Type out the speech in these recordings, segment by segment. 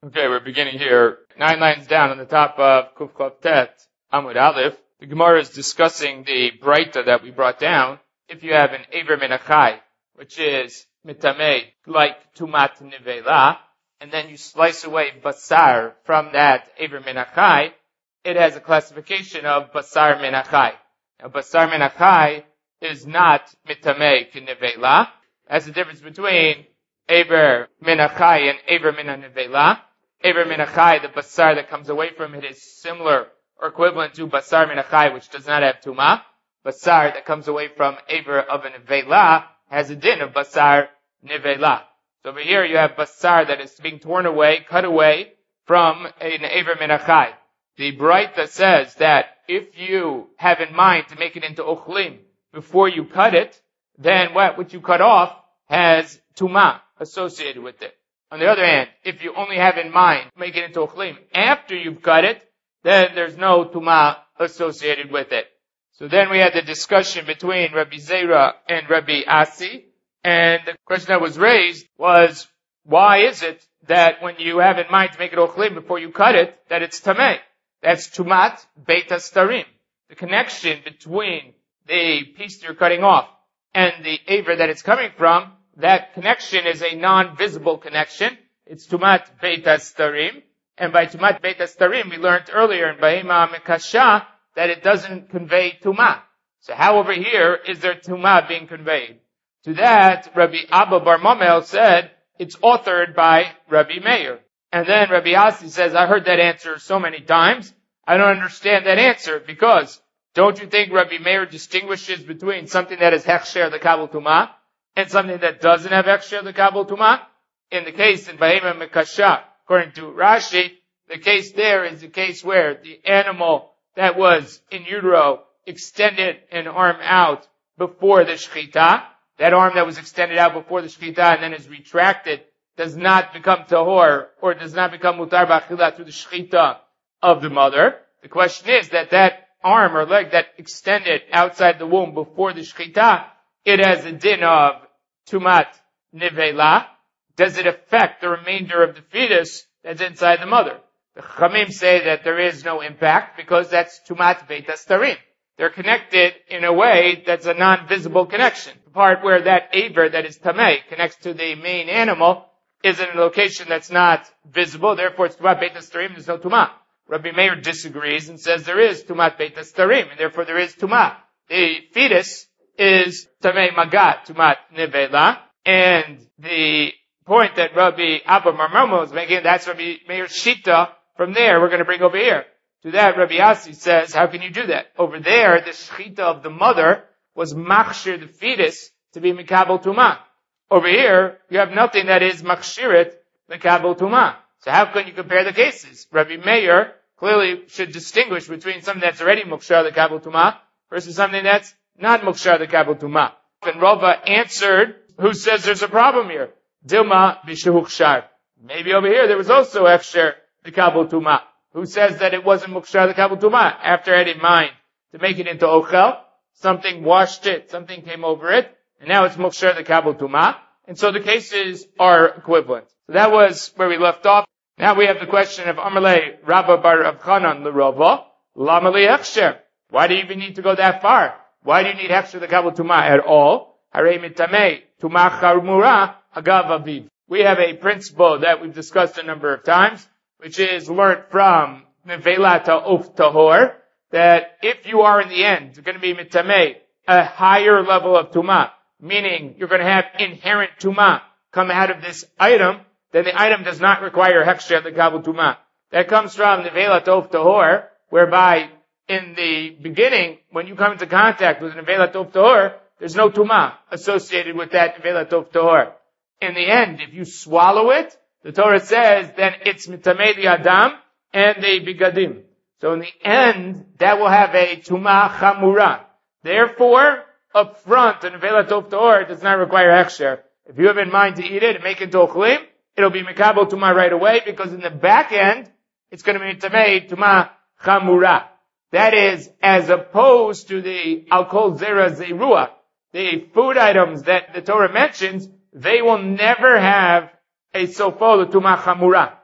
Okay, we're beginning here 9 lines down on the top of Kuf Chav Tet Amud Aleph. The Gemara is discussing the Breita that we brought down. If you have an Eiver Min Achai, which is Mitamei, like Tumat Nivela, and then you slice away Basar from that Eiver Min Achai, it has a classification of Basar Min Achai. Now, Basar Min Achai is not Mitamei Nivela. That's the difference between Eiver Min Achai and Eiver Min Nivela. Eiver Min Achai, the basar that comes away from it, is similar or equivalent to basar Min Achai, which does not have tumah. Basar that comes away from Eiver of a Nivela has a din of basar Nivela. So over here you have basar that is being torn away, cut away from an Eiver Min Achai. The Breita says that if you have in mind to make it into ochlim before you cut it, then what you cut off has tumah associated with it. On the other hand, if you only have in mind to make it into ochlim after you've cut it, then there's no tumah associated with it. So then we had the discussion between Rabbi Zera and Rabbi Asi, and the question that was raised was, why is it that when you have in mind to make it ochlim before you cut it, that it's tameh? That's tumat beit hastarim. The connection between the piece that you're cutting off and the aver that it's coming from, that connection is a non-visible connection. It's tumat beit hastarim. And by tumat beit hastarim, we learned earlier in Bahema Mekasha that it doesn't convey tumah. So how over here is there tumah being conveyed? To that, Rabbi Abba Bar Mamel said, it's authored by Rabbi Meir. And then Rabbi Asi says, I heard that answer so many times. I don't understand that answer because don't you think Rabbi Meir distinguishes between something that is hechsher the kabul tumah and something that doesn't have hechsher the kabul tumah? In the case in Bahema Mekasha, according to Rashi, the case there is the case where the animal that was in utero extended an arm out before the shechita. That arm that was extended out before the shechita and then is retracted does not become tahor or does not become mutar b'achila through the shechita of the mother. The question is that arm or leg that extended outside the womb before the shechita, it has a din of tumat nivela. Does it affect the remainder of the fetus that's inside the mother? The Chamim say that there is no impact because that's tumat beit hastarim. They're connected in a way that's a non-visible connection. The part where that aver that is tameh connects to the main animal is in a location that's not visible, therefore it's tumat beit hastarim, there's no tumah. Rabbi Meir disagrees and says there is tumat beit hastarim, and therefore there is tumah. The fetus is tameh magat, tumat nivela, and the point that Rabbi Abba Marmomo is making, that's Rabbi Meir's shita. From there, we're going to bring over here. To that, Rabbi Asi says, how can you do that? Over there, the shechita of the mother was machshir the fetus to be mikabel tumah. Over here, you have nothing that is machshirit mikabel tumah. So how can you compare the cases? Rabbi Meir clearly should distinguish between something that's already mukshar the kabel tumah versus something that's not mukshar the kabel tumah. And Rava answered, who says there's a problem here? Dilma b'shehuchshar. Maybe over here there was also efsher the kabel tumah. Who says that it wasn't mukshar the kabel tumah? After I had in mind to make it into ochel, something washed it, something came over it, and now it's mukshar the kabel tumah. And so the cases are equivalent. So that was where we left off. Now we have the question of Amalei Rabba Bar Avchanan L'Rova, Lamali Hechsher. Why do you even need to go that far? Why do you need Hechsher the kabel tumah at all? Harei mitamei tumah charmura agav aviv. We have a principle that we've discussed a number of times, which is learned from Nevela Ta'uf Tahor, that if you are in the end going to be mitamei, a higher level of tumah, meaning you're going to have inherent tumah come out of this item, then the item does not require hechsher the kabel tumah. That comes from Nevela Ta'uf Tahor, whereby in the beginning, when you come into contact with Nevela Ta'uf Tahor, there's no tumah associated with that Nevela Ta'uf Tahor. In the end, if you swallow it, the Torah says then it's mitamei the adam and the bigadim. So in the end, that will have a tumah chamura. Therefore, up front, an Nevela Ta'uf Tahor does not require hechsher. If you have in mind to eat it and make it into ochlim, it'll be mikabel tumah right away because in the back end, it's going to be mitamei tumah chamura. That is, as opposed to the alkol zera zerua, the food items that the Torah mentions, they will never have a sofo the tumah chamura.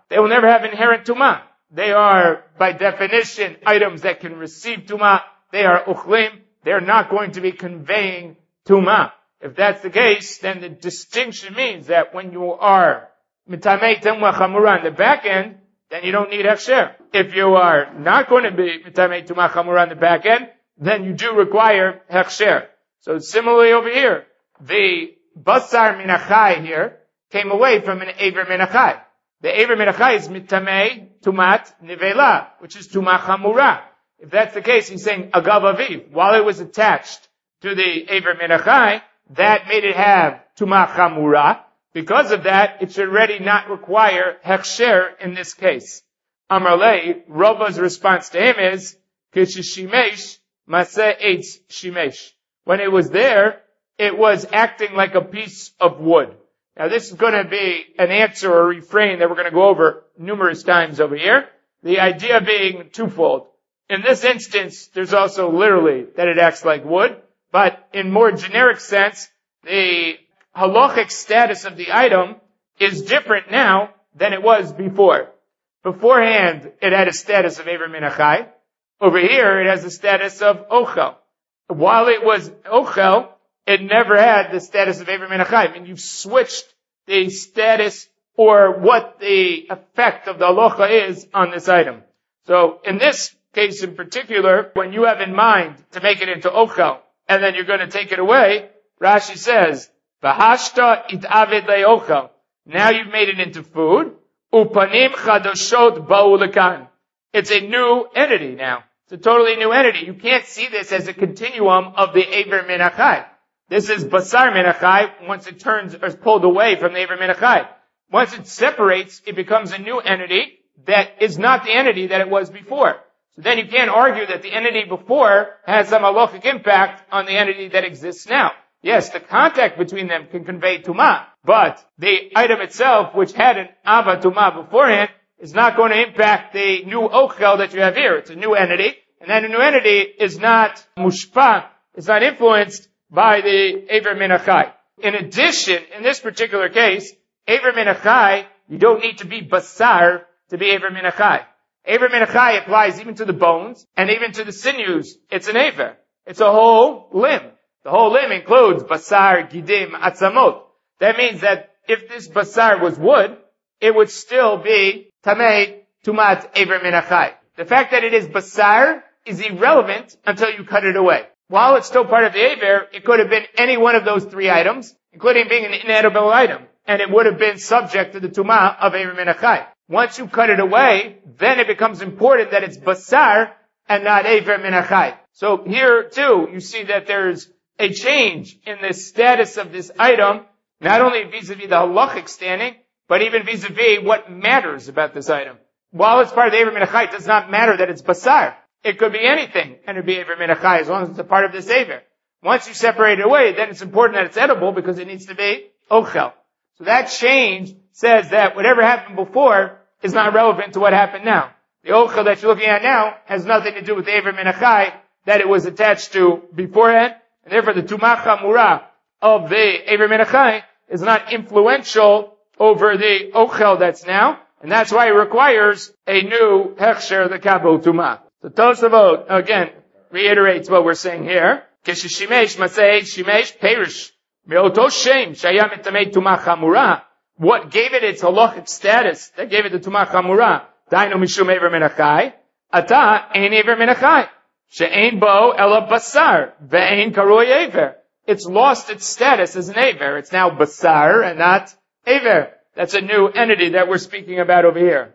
they will never have inherent tumah. They are, by definition, items that can receive tumah. They are uchlim. They're not going to be conveying tumah. If that's the case, then the distinction means that when you are mitamei tumah chamura on the back end, then you don't need hechsher. If you are not going to be mitamei tumah chamura on the back end, then you do require hechsher. So similarly over here, the basar min achai here came away from an aver min achai. The aver min achai is mitamei tumat nivela, which is tumah chamura. If that's the case, he's saying agav aviv. While it was attached to the aver min achai, that made it have tumah chamura. Because of that, it should already not require hechsher in this case. Amar lei, Rava's response to him is, kishishimesh maseh eitz shimesh. When it was there, it was acting like a piece of wood. Now this is going to be an answer or refrain that we're going to go over numerous times over here. The idea being twofold. In this instance, there's also literally that it acts like wood, but in more generic sense, the halachic status of the item is different now than it was before. Beforehand, it had a status of aver min achai. Over here, it has the status of ochel. While it was ochel, it never had the status of aver min achai. I mean, you've switched the status or what the effect of the halacha is on this item. So, in this case in particular, when you have in mind to make it into ochel, and then you're going to take it away, Rashi says, V'hashta it'aved le'ochel. Now you've made it into food. Upanim chadoshot ba'u lekan. It's a new entity now. It's a totally new entity. You can't see this as a continuum of the aver min achai. This is basar min achai once it turns or is pulled away from the aver min achai. Once it separates, it becomes a new entity that is not the entity that it was before. So then you can't argue that the entity before has some halachic impact on the entity that exists now. Yes, the contact between them can convey tumah, but the item itself, which had an ava tumah beforehand, is not going to impact the new ochel that you have here. It's a new entity, and that new entity is not mushpa, it's not influenced by the aver min achai. In addition, in this particular case, aver min achai, you don't need to be basar to be aver min achai. Aver min achai applies even to the bones and even to the sinews. It's an aver. It's a whole limb. The whole limb includes basar, gidim, atzamot. That means that if this basar was wood, it would still be tamei tumat aver min achai. The fact that it is basar is irrelevant until you cut it away. While it's still part of the aver, it could have been any one of those three items, including being an inedible item, and it would have been subject to the tumah of aver min achai. Once you cut it away, then it becomes important that it's basar and not aver min achai. So here too, you see that there's a change in the status of this item, not only vis-a-vis the halachic standing, but even vis-a-vis what matters about this item. While it's part of the aver min achai, it does not matter that it's basar. It could be anything, and it'd be aver min achai, as long as it's a part of this aver. Once you separate it away, then it's important that it's edible, because it needs to be ochel. So that change says that whatever happened before is not relevant to what happened now. The ochel that you're looking at now has nothing to do with the aver min achai that it was attached to beforehand, and therefore the tumah chamura of the aver min achai is not influential over the ochel that's now, and that's why it requires a new hechsher, the kabul tumah. So Tosafot, again, reiterates what we're saying here. Kishishimesh masei shimesh perish. Me'oto shem shayam etamei tumah chamura. What gave it its halachic status, that gave it the tumah chamura, dainu mishum aver min achai, ata ein aver min achai. She'ein bo ela basar, ve'ein karoi aver. It's lost its status as an aver. It's now basar and not aver. That's a new entity that we're speaking about over here.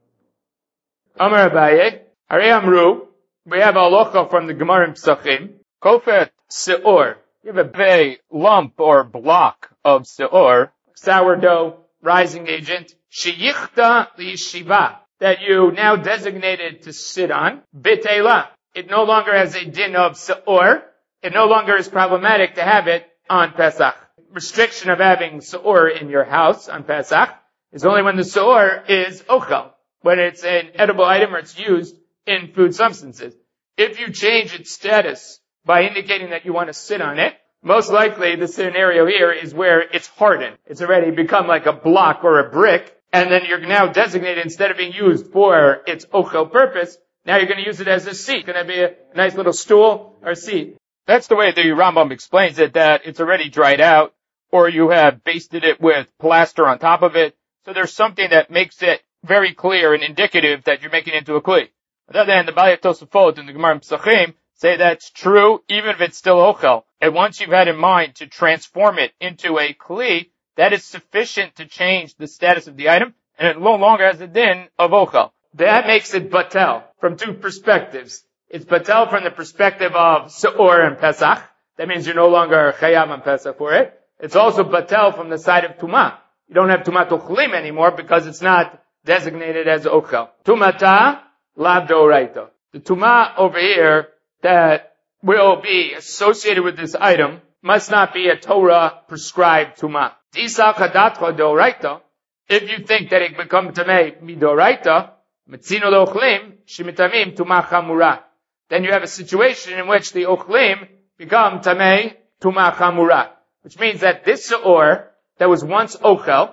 Amar Abaye, Harei Amru, we have a halacha from the Gemara in Pesachim, Kofet Seor. You have a lump or block of Seor, sourdough, rising agent, Sheyichta Liyeshiva, that you now designated to sit on, Bitela. It no longer has a din of Seor. It no longer is problematic to have it on Pesach. Restriction of having Seor in your house on Pesach is only when the Seor is ochel, when it's an edible item or it's used in food substances. If you change its status by indicating that you want to sit on it, most likely the scenario here is where it's hardened. It's already become like a block or a brick, and then you're now designated, instead of being used for its ochel purpose, now you're going to use it as a seat. It's going to be a nice little stool or seat. That's the way the Rambam explains it, that it's already dried out, or you have basted it with plaster on top of it. So there's something that makes it very clear and indicative that you're making it into a kli. On the other hand, the Balei Tosafot and the Gemara Pesachim say that's true even if it's still ochel. And once you've had in mind to transform it into a kli, that is sufficient to change the status of the item, and it no longer has the din of ochel. That makes it batel from two perspectives. It's batel from the perspective of seor and pesach. That means you're no longer chayav on pesach for it. It's also batel from the side of tumah. You don't have tumat ochlim anymore because it's not designated as ochel. Tumata lav doraita. The tumah over here that will be associated with this item must not be a Torah prescribed tumah. Disa chadatcha doraita. If you think that it become tamei midoraita, metzino lochlim shemitamim tumah chamura. Then you have a situation in which the ochlim become tamei tumah chamura, which means that this seor that was once ochel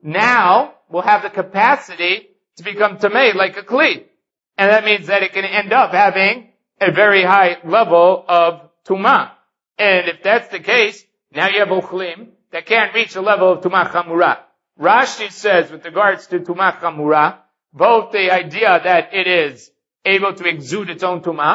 now will have the capacity to become tamei like a kli, and that means that it can end up having a very high level of tumah. And if that's the case, now you have ochlim that can't reach the level of tumah chamura. Rashi says with regards to tumah chamura, both the idea that it is able to exude its own tumah,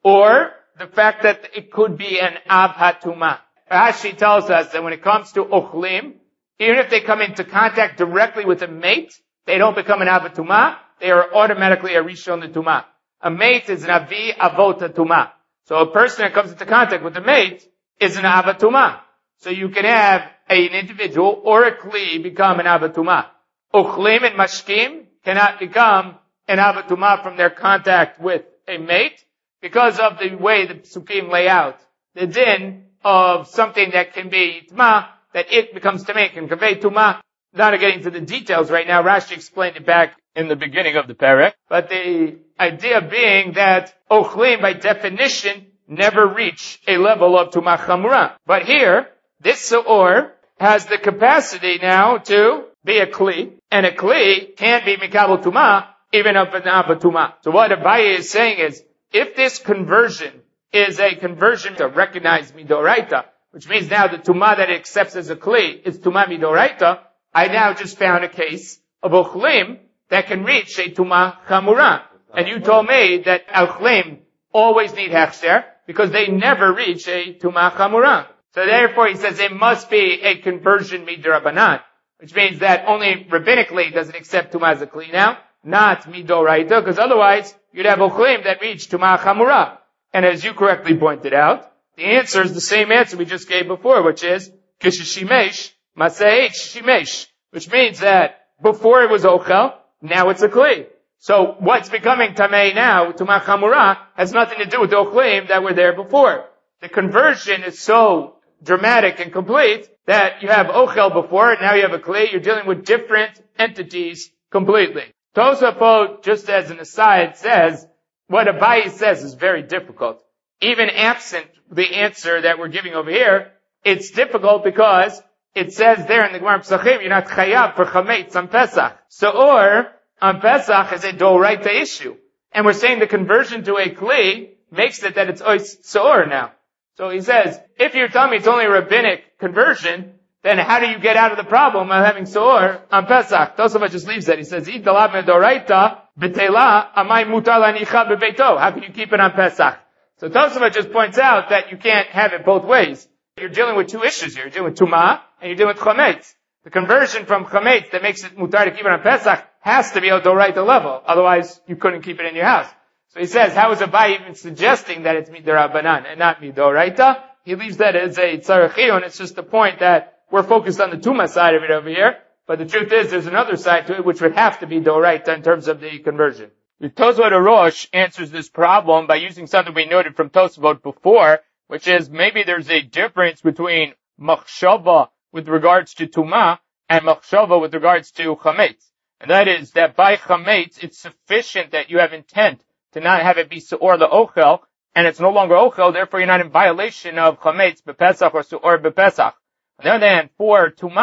or the fact that it could be an avhat tumah. Rashi tells us that when it comes to ochlim, even if they come into contact directly with a mate, they don't become an avhat tumah, they are automatically a rishon tumah. A mate is an avi avot tumah. So a person that comes into contact with a mate is an avhat tumah. So you can have an individual or a kli become an avhat tumah. Ochlim and mashkim cannot become an avhat tumah from their contact with a mate because of the way the psukim lay out the din of something that can be tuma, that it becomes tamei, can convey tuma. Not getting into the details right now. Rashi explained it back in the beginning of the parak, but the idea being that ochlim by definition never reach a level of tumah chamura. But here, this seor has the capacity now to be a kli, and a kli can be mikabel tumah, even of an avot tumah. So what Abaye is saying is, if this conversion is a conversion to recognize midoraita, which means now the tumah that it accepts as a kli is tumah midoraita, I now just found a case of ochlim that can reach a tumah chamura. And you told me that ochlim always need hechsher because they never reach a tumah chamura. So therefore he says it must be a conversion midrabanan, which means that only rabbinically does it accept tumah as a kli now, not midoraita, because otherwise you'd have ochlim that reach tumah chamura. And as you correctly pointed out, the answer is the same answer we just gave before, which is kishishimesh maseh shimesh, which means that before it was ochel, now it's a kli. So what's becoming tamei now, tumah chamura, has nothing to do with the ochlim that were there before. The conversion is so dramatic and complete that you have ochel before, and now you have a kli. You're dealing with different entities completely. Tosafot, just as an aside, says what Abaye says is very difficult. Even absent the answer that we're giving over here, it's difficult because it says there in the Gemara Pesachim, you're not chayav for chametz on Pesach. Seor on Pesach is a doraita issue. And we're saying the conversion to a kli makes it that it's ois seor now. So he says, if you're telling me it's only a rabbinic conversion, then how do you get out of the problem of having seor on Pesach? Tosafot just leaves that. He says, Idalav medoraita betela amay mutar lanicha bebeito. How can you keep it on Pesach? So Tosafot just points out that you can't have it both ways. You're dealing with two issues here. You're dealing with tumah and you're dealing with chametz. The conversion from chametz that makes it mutar to keep it on Pesach has to be a doraita level. Otherwise, you couldn't keep it in your house. So he says, how is Abaye even suggesting that it's midarabanan and not midoraita? He leaves that as a tzarech chiyun. It's just the point that we're focused on the tumah side of it over here. But the truth is, there's another side to it which would have to be doraita in terms of the conversion. The Tosafot Arosh answers this problem by using something we noted from Tosafot before, which is maybe there's a difference between machshava with regards to tumah and machshava with regards to chametz. And that is that by chametz, it's sufficient that you have intent to not have it be seor the ochel, and it's no longer ochel, therefore you're not in violation of chametz bepesach or seor bepesach. On the other hand, for tumah,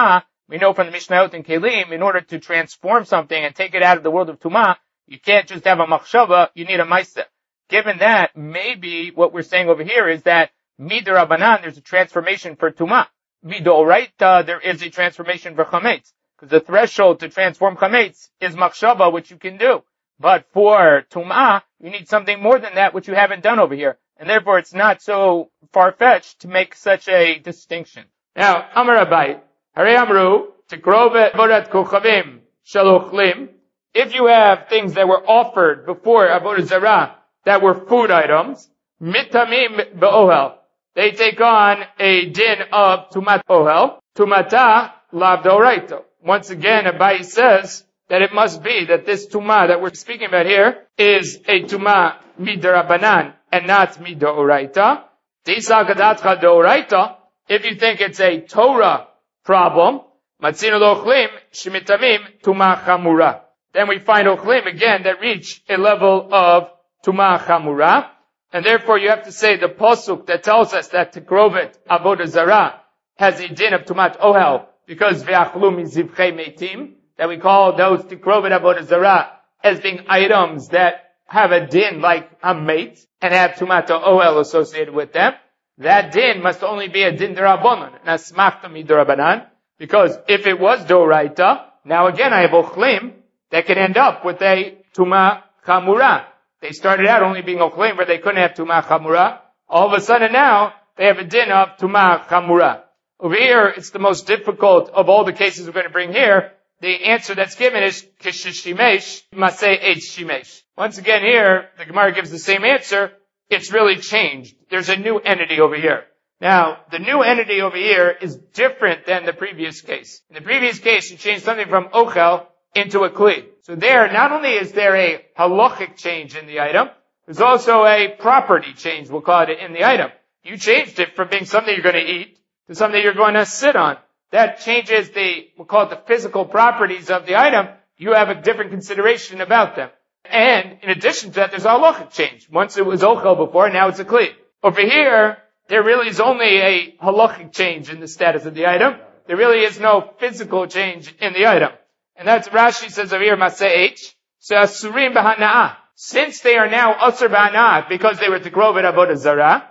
We know from the Mishnayot and Kelim, in order to transform something and take it out of the world of Tumah, you can't just have a machshava, you need a maisa. Given that, maybe what we're saying over here is that mid'Rabbanan, there's a transformation for Tumah. Mid'Oraita, there is a transformation for Chametz. Because the threshold to transform Chametz is machshava, which you can do. But for Tumah, you need something more than that, which you haven't done over here. And therefore, it's not so far-fetched to make such a distinction. Now, Amar Abai, Hare Amru, Tikrovet Avodat Kochavim Shalochlim. If you have things that were offered before Avodah Zarah that were food items, Mitamim Be'ohel. They take on a din of Tumat Ohel, Tumata Lav Doraito. Once again, Abai says that it must be that this Tumah that we're speaking about here is a Tumah Mid'Rabbanan and not Mid'Oraita. Tisa Gadatcha Doraita. If you think it's a Torah problem, Matzino Lochlim Shemitamim Tumah Chamura. Then we find Ochlim again that reach a level of Tumah Chamura. And therefore you have to say the Pasuk that tells us that Tikrovet Avodah Zarah has a din of Tumat Ohel because Ve'achlu Mizivchei Meitim, that we call those Tikrovet Avodah Zarah as being items that have a din like a mate and have Tumat Ohel associated with them. That din must only be a din d'Rabbanan, an asmachta mid'Rabbanan, because if it was d'Oraita, now again I have Ochlim that can end up with a Tumah Chamura. They started out only being Ochlim where they couldn't have Tumah Chamura. All of a sudden now, they have a din of Tumah Chamura. Over here, it's the most difficult of all the cases we're going to bring here. The answer that's given is Kishishimesh, Maseh Eitz Shimesh. Once again here, the Gemara gives the same answer. It's really changed. There's a new entity over here. Now, the new entity over here is different than the previous case. In the previous case, you changed something from Ochel into a Kli. So there, not only is there a halachic change in the item, there's also a property change, we'll call it, in the item. You changed it from being something you're going to eat to something you're going to sit on. That changes we'll call it the physical properties of the item. You have a different consideration about them. And in addition to that, there's a halachic change. Once it was Ochel before, now it's a Kli. Over here, there really is only a halachic change in the status of the item. There really is no physical change in the item. And that's Rashi says over here, Maseh so Asurim b'hana'ah. Since they are now Asur b'hana'ah, because they were Tikrovet Avodah Zarah,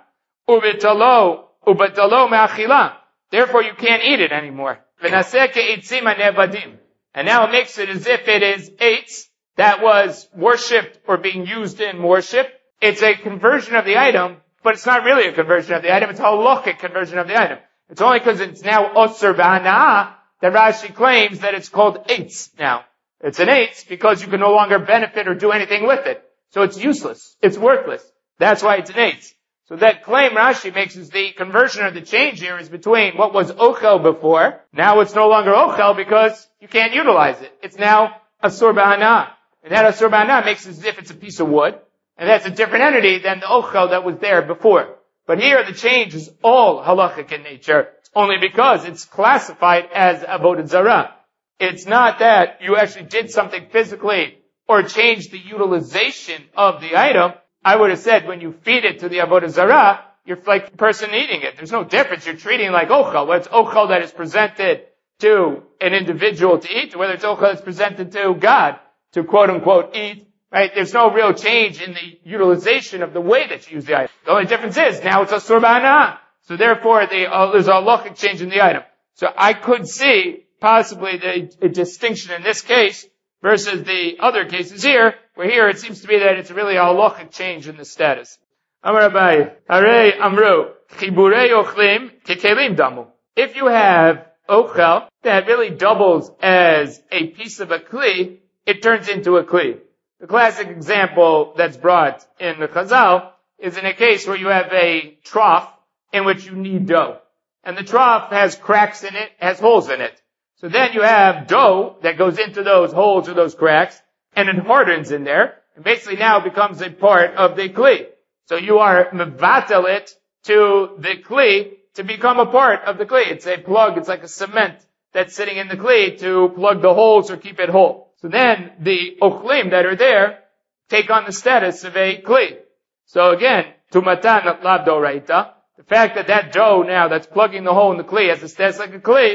Ubetalo me'achila. Therefore you can't eat it anymore. V'naseh ke'etzim ha'nevadim. And now it makes it as if it is eitz that was worshipped or being used in worship. It's a conversion of the item, but it's not really a conversion of the item. It's a halachic conversion of the item. It's only because it's now Asur b'hana'ah that Rashi claims that it's called eitz now. It's an eitz because you can no longer benefit or do anything with it. So it's useless. It's worthless. That's why it's an eitz. So that claim Rashi makes is the conversion or the change here is between what was Ochel before. Now it's no longer Ochel because you can't utilize it. It's now Asur b'hana'ah. And that Asur b'hana'ah makes it as if it's a piece of wood. And that's a different entity than the Ochel that was there before. But here the change is all halachic in nature. Only because it's classified as Avodah Zarah. It's not that you actually did something physically or changed the utilization of the item. I would have said when you feed it to the Avodah Zarah, you're like the person eating it. There's no difference. You're treating it like Ochel. Whether it's Ochel that is presented to an individual to eat, or whether it's Ochel that's presented to God to quote unquote eat, right? There's no real change in the utilization of the way that you use the item. The only difference is now it's Asur b'hana'ah. So therefore, there's a halachic change in the item. So I could see possibly a distinction in this case versus the other cases here, where here it seems to be that it's really a halachic change in the status. Amar Abai, Hare Amru, Chiburei Ochlim Kekelim Damu. If you have Ochel that really doubles as a piece of a Kli, it turns into a Kli. The classic example that's brought in the Chazal is in a case where you have a trough in which you knead dough. And the trough has cracks in it, has holes in it. So then you have dough that goes into those holes or those cracks, and it hardens in there, and basically now becomes a part of the Kli. So you are mevatel it to the Kli to become a part of the Kli. It's a plug, it's like a cement that's sitting in the Kli to plug the holes or keep it whole. So then the Ochlim that are there take on the status of a Kli. So again, Tumatan Lav Doraita. The fact that dough now that's plugging the hole in the Kli has a status like a Kli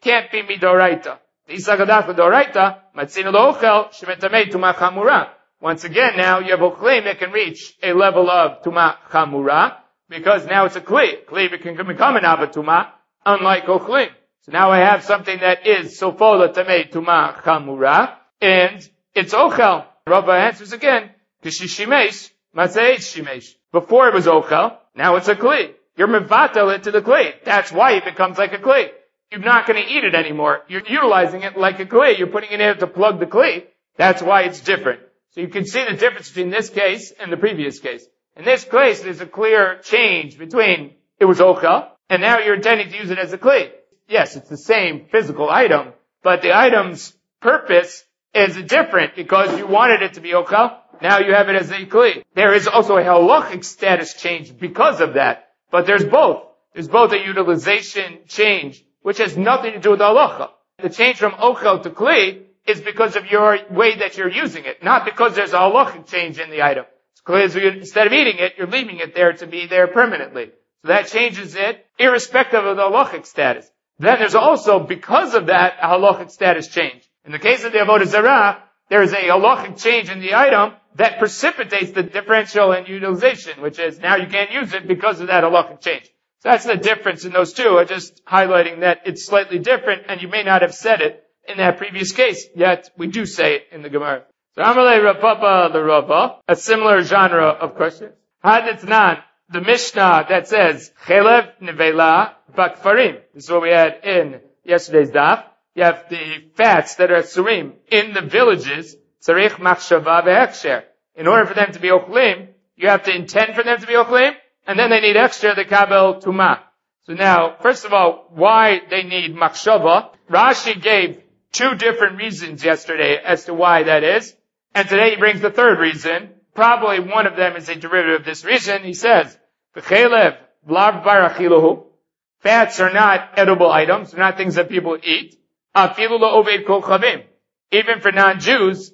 can't be midoraita. Once again, now you have ochlim that can reach a level of tuma chamura, because now it's a kli. Kli can become an avatuma, unlike ochlim. So now I have something that is sofola tamei tuma chamura, and it's ochel. Rava answers again, kishishimesh, matzeit shimesh. Before it was ochel, now it's a kli. You're mevatel it to the kli. That's why it becomes like a kli. You're not going to eat it anymore. You're utilizing it like a kli. You're putting it in to plug the kli. That's why it's different. So you can see the difference between this case and the previous case. In this case, there's a clear change between it was ochel, and now you're intending to use it as a kli. Yes, it's the same physical item, but the item's purpose is different because you wanted it to be ochel. Now you have it as a kli. There is also a halachic status change because of that. But there's both. There's both a utilization change, which has nothing to do with halacha. The change from ochel to kli is because of your way that you're using it, not because there's a halachic change in the item. It's clear instead of eating it, you're leaving it there to be there permanently. So that changes it, irrespective of the halachic status. Then there's also, because of that, a halachic status change. In the case of the avodah zarah, there is a halachic change in the item that precipitates the differential in utilization, which is now you can't use it because of that halachic change. So that's the difference in those two. I'm just highlighting that it's slightly different, and you may not have said it in that previous case, yet we do say it in the Gemara. So Amalei Rapapa the Rava, a similar genre of questions. Haditnan, the Mishnah that says Chelev Nevela Bakfarim. This is what we had in yesterday's daf. You have the fats that are surim in the villages. Tzarich machshava ve'hechsher. In order for them to be ochlim, you have to intend for them to be ochlim, and then they need extra the kabel tuma. So now, first of all, why they need machshava? Rashi gave two different reasons yesterday as to why that is, and today he brings the third reason. Probably one of them is a derivative of this reason. He says, "V'chelev v'lav barachiluhu." Fats are not edible items; they're not things that people eat. Afilu lo'oved kol chavim. Even for non-Jews,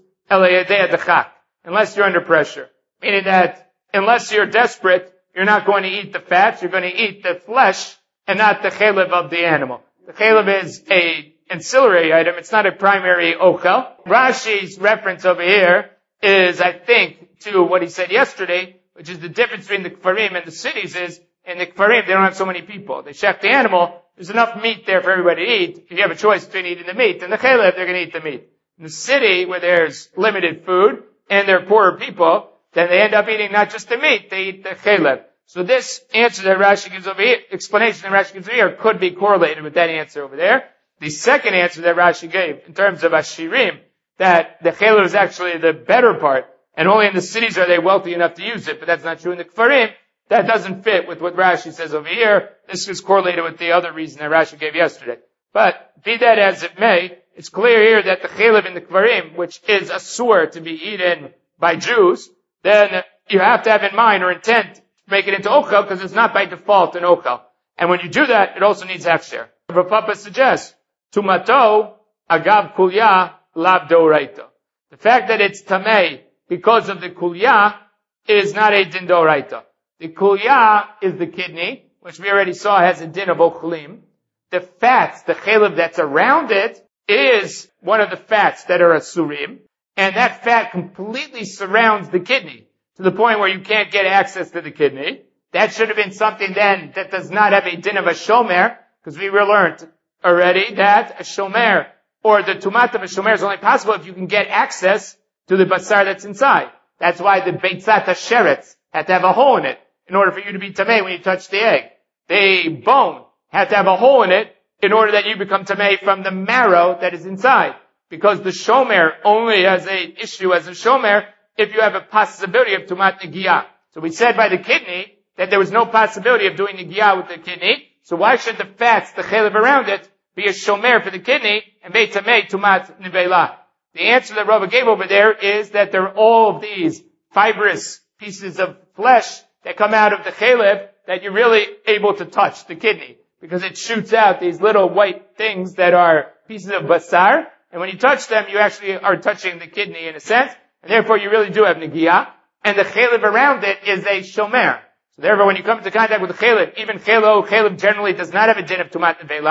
unless you're under pressure. Meaning that unless you're desperate, you're not going to eat the fats, you're going to eat the flesh and not the chelev of the animal. The chelev is a ancillary item, it's not a primary ochel. Rashi's reference over here is, I think, to what he said yesterday, which is the difference between the kfarim and the cities is, in the kfarim they don't have so many people. They shech the animal, there's enough meat there for everybody to eat. If you have a choice between eating the meat and the chelev, they're going to eat the meat. In the city, where there's limited food, and they're poorer people, then they end up eating not just the meat, they eat the chelev. So this answer that Rashi gives over here, explanation that Rashi gives over here, could be correlated with that answer over there. The second answer that Rashi gave, in terms of ashirim, that the chelev is actually the better part, and only in the cities are they wealthy enough to use it, but that's not true in the kfarim. That doesn't fit with what Rashi says over here. This is correlated with the other reason that Rashi gave yesterday. But be that as it may, it's clear here that the chelev in the kvarim, which is asur to be eaten by Jews, then you have to have in mind or intent to make it into ochel, because it's not by default an ochel. And when you do that, it also needs hechsher. Rav Papa suggests, tumato agav kulya lav doraita. The fact that it's tamei because of the kulya is not a din doraita. The kulya is the kidney, which we already saw has a din of ochlim. The fats, the chelev that's around it, is one of the fats that are asurim, and that fat completely surrounds the kidney to the point where you can't get access to the kidney. That should have been something then that does not have a din of a shomer, because we learned already that a shomer, or the tumat of a shomer, is only possible if you can get access to the basar that's inside. That's why the beitzat hasheretz had to have a hole in it in order for you to be tamei when you touch the egg. The bone had to have a hole in it in order that you become tamei from the marrow that is inside. Because the shomer only has an issue as a shomer if you have a possibility of tumat negiyah. So we said by the kidney that there was no possibility of doing negiyah with the kidney. So why should the fats, the chelev around it, be a shomer for the kidney and be tamei tumat nevela? The answer that Rava gave over there is that there are all of these fibrous pieces of flesh that come out of the chelev that you're really able to touch the kidney, because it shoots out these little white things that are pieces of basar, and when you touch them, you actually are touching the kidney in a sense, and therefore you really do have negiyah, and the chelev around it is a shomer. So therefore when you come into contact with the chelev, even chelev generally does not have a din of tumat nevela,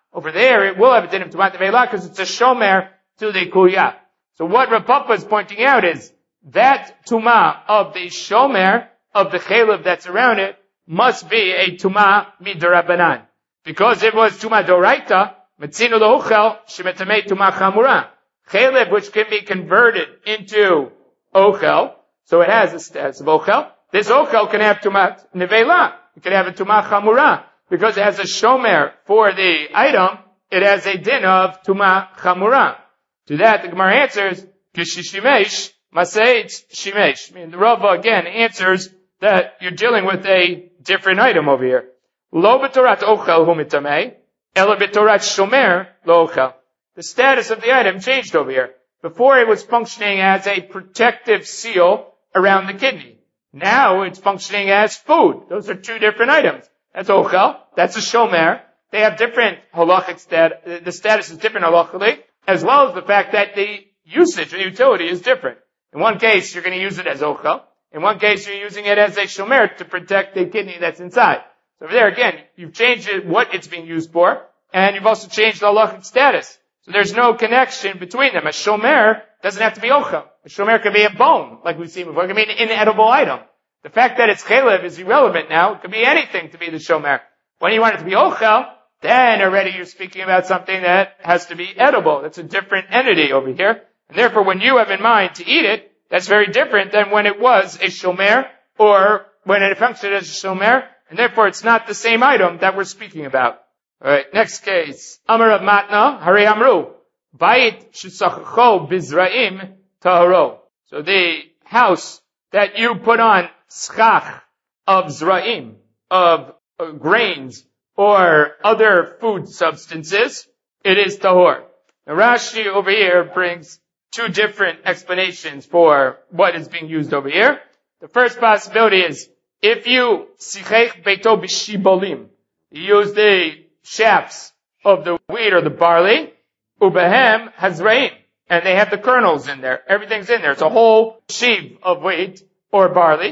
Over there, it will have a din of tumat nevela because it's a shomer to the kuya. So what Rav Papa is pointing out is that tuma of the shomer of the chalev that's around it must be a tuma midrabanan. Because if it was tuma doraita, metzinu lo'ochel shemetamei tuma chamura. Chalev, which can be converted into ochel, so it has a status of ochel. This ochel can have tumat nevela. It can have a tuma chamura. Because it has a shomer for the item, it has a din of tuma chamura. To that, the Gemara answers, kishishimesh, maseit shimesh. I mean, the Rava again answers that you're dealing with a different item over here. Lo b'torat ochel hu mitamei, ela b'torat shomer lo ochel. The status of the item changed over here. Before it was functioning as a protective seal around the kidney. Now it's functioning as food. Those are two different items. That's ochel, that's a shomer. They have different halachic status, the status is different halachically, as well as the fact that the usage or utility is different. In one case, you're going to use it as ochel. In one case, you're using it as a shomer to protect the kidney that's inside. So over there, again, you've changed it, what it's being used for, and you've also changed the halachic status. So there's no connection between them. A shomer doesn't have to be ochel. A shomer could be a bone, like we've seen before. It could be an inedible item. The fact that it's chalev is irrelevant now. It could be anything to be the shomer. When you want it to be ochel, then already you're speaking about something that has to be edible. That's a different entity over here. And therefore, when you have in mind to eat it, that's very different than when it was a shomer or when it functioned as a shomer. And therefore, it's not the same item that we're speaking about. Alright, next case. Amar Rav Matna, Hari Amru. Bayit shesachacho bizraim taharo. So the house that you put on schach of zraim, of grains, or other food substances, it is tahor. Now Rashi over here brings two different explanations for what is being used over here. The first possibility is, if you sichech beito b'shibolim, you use the shafts of the wheat or the barley, ubehem hazraim, and they have the kernels in there. Everything's in there. It's a whole sheaf of wheat or barley.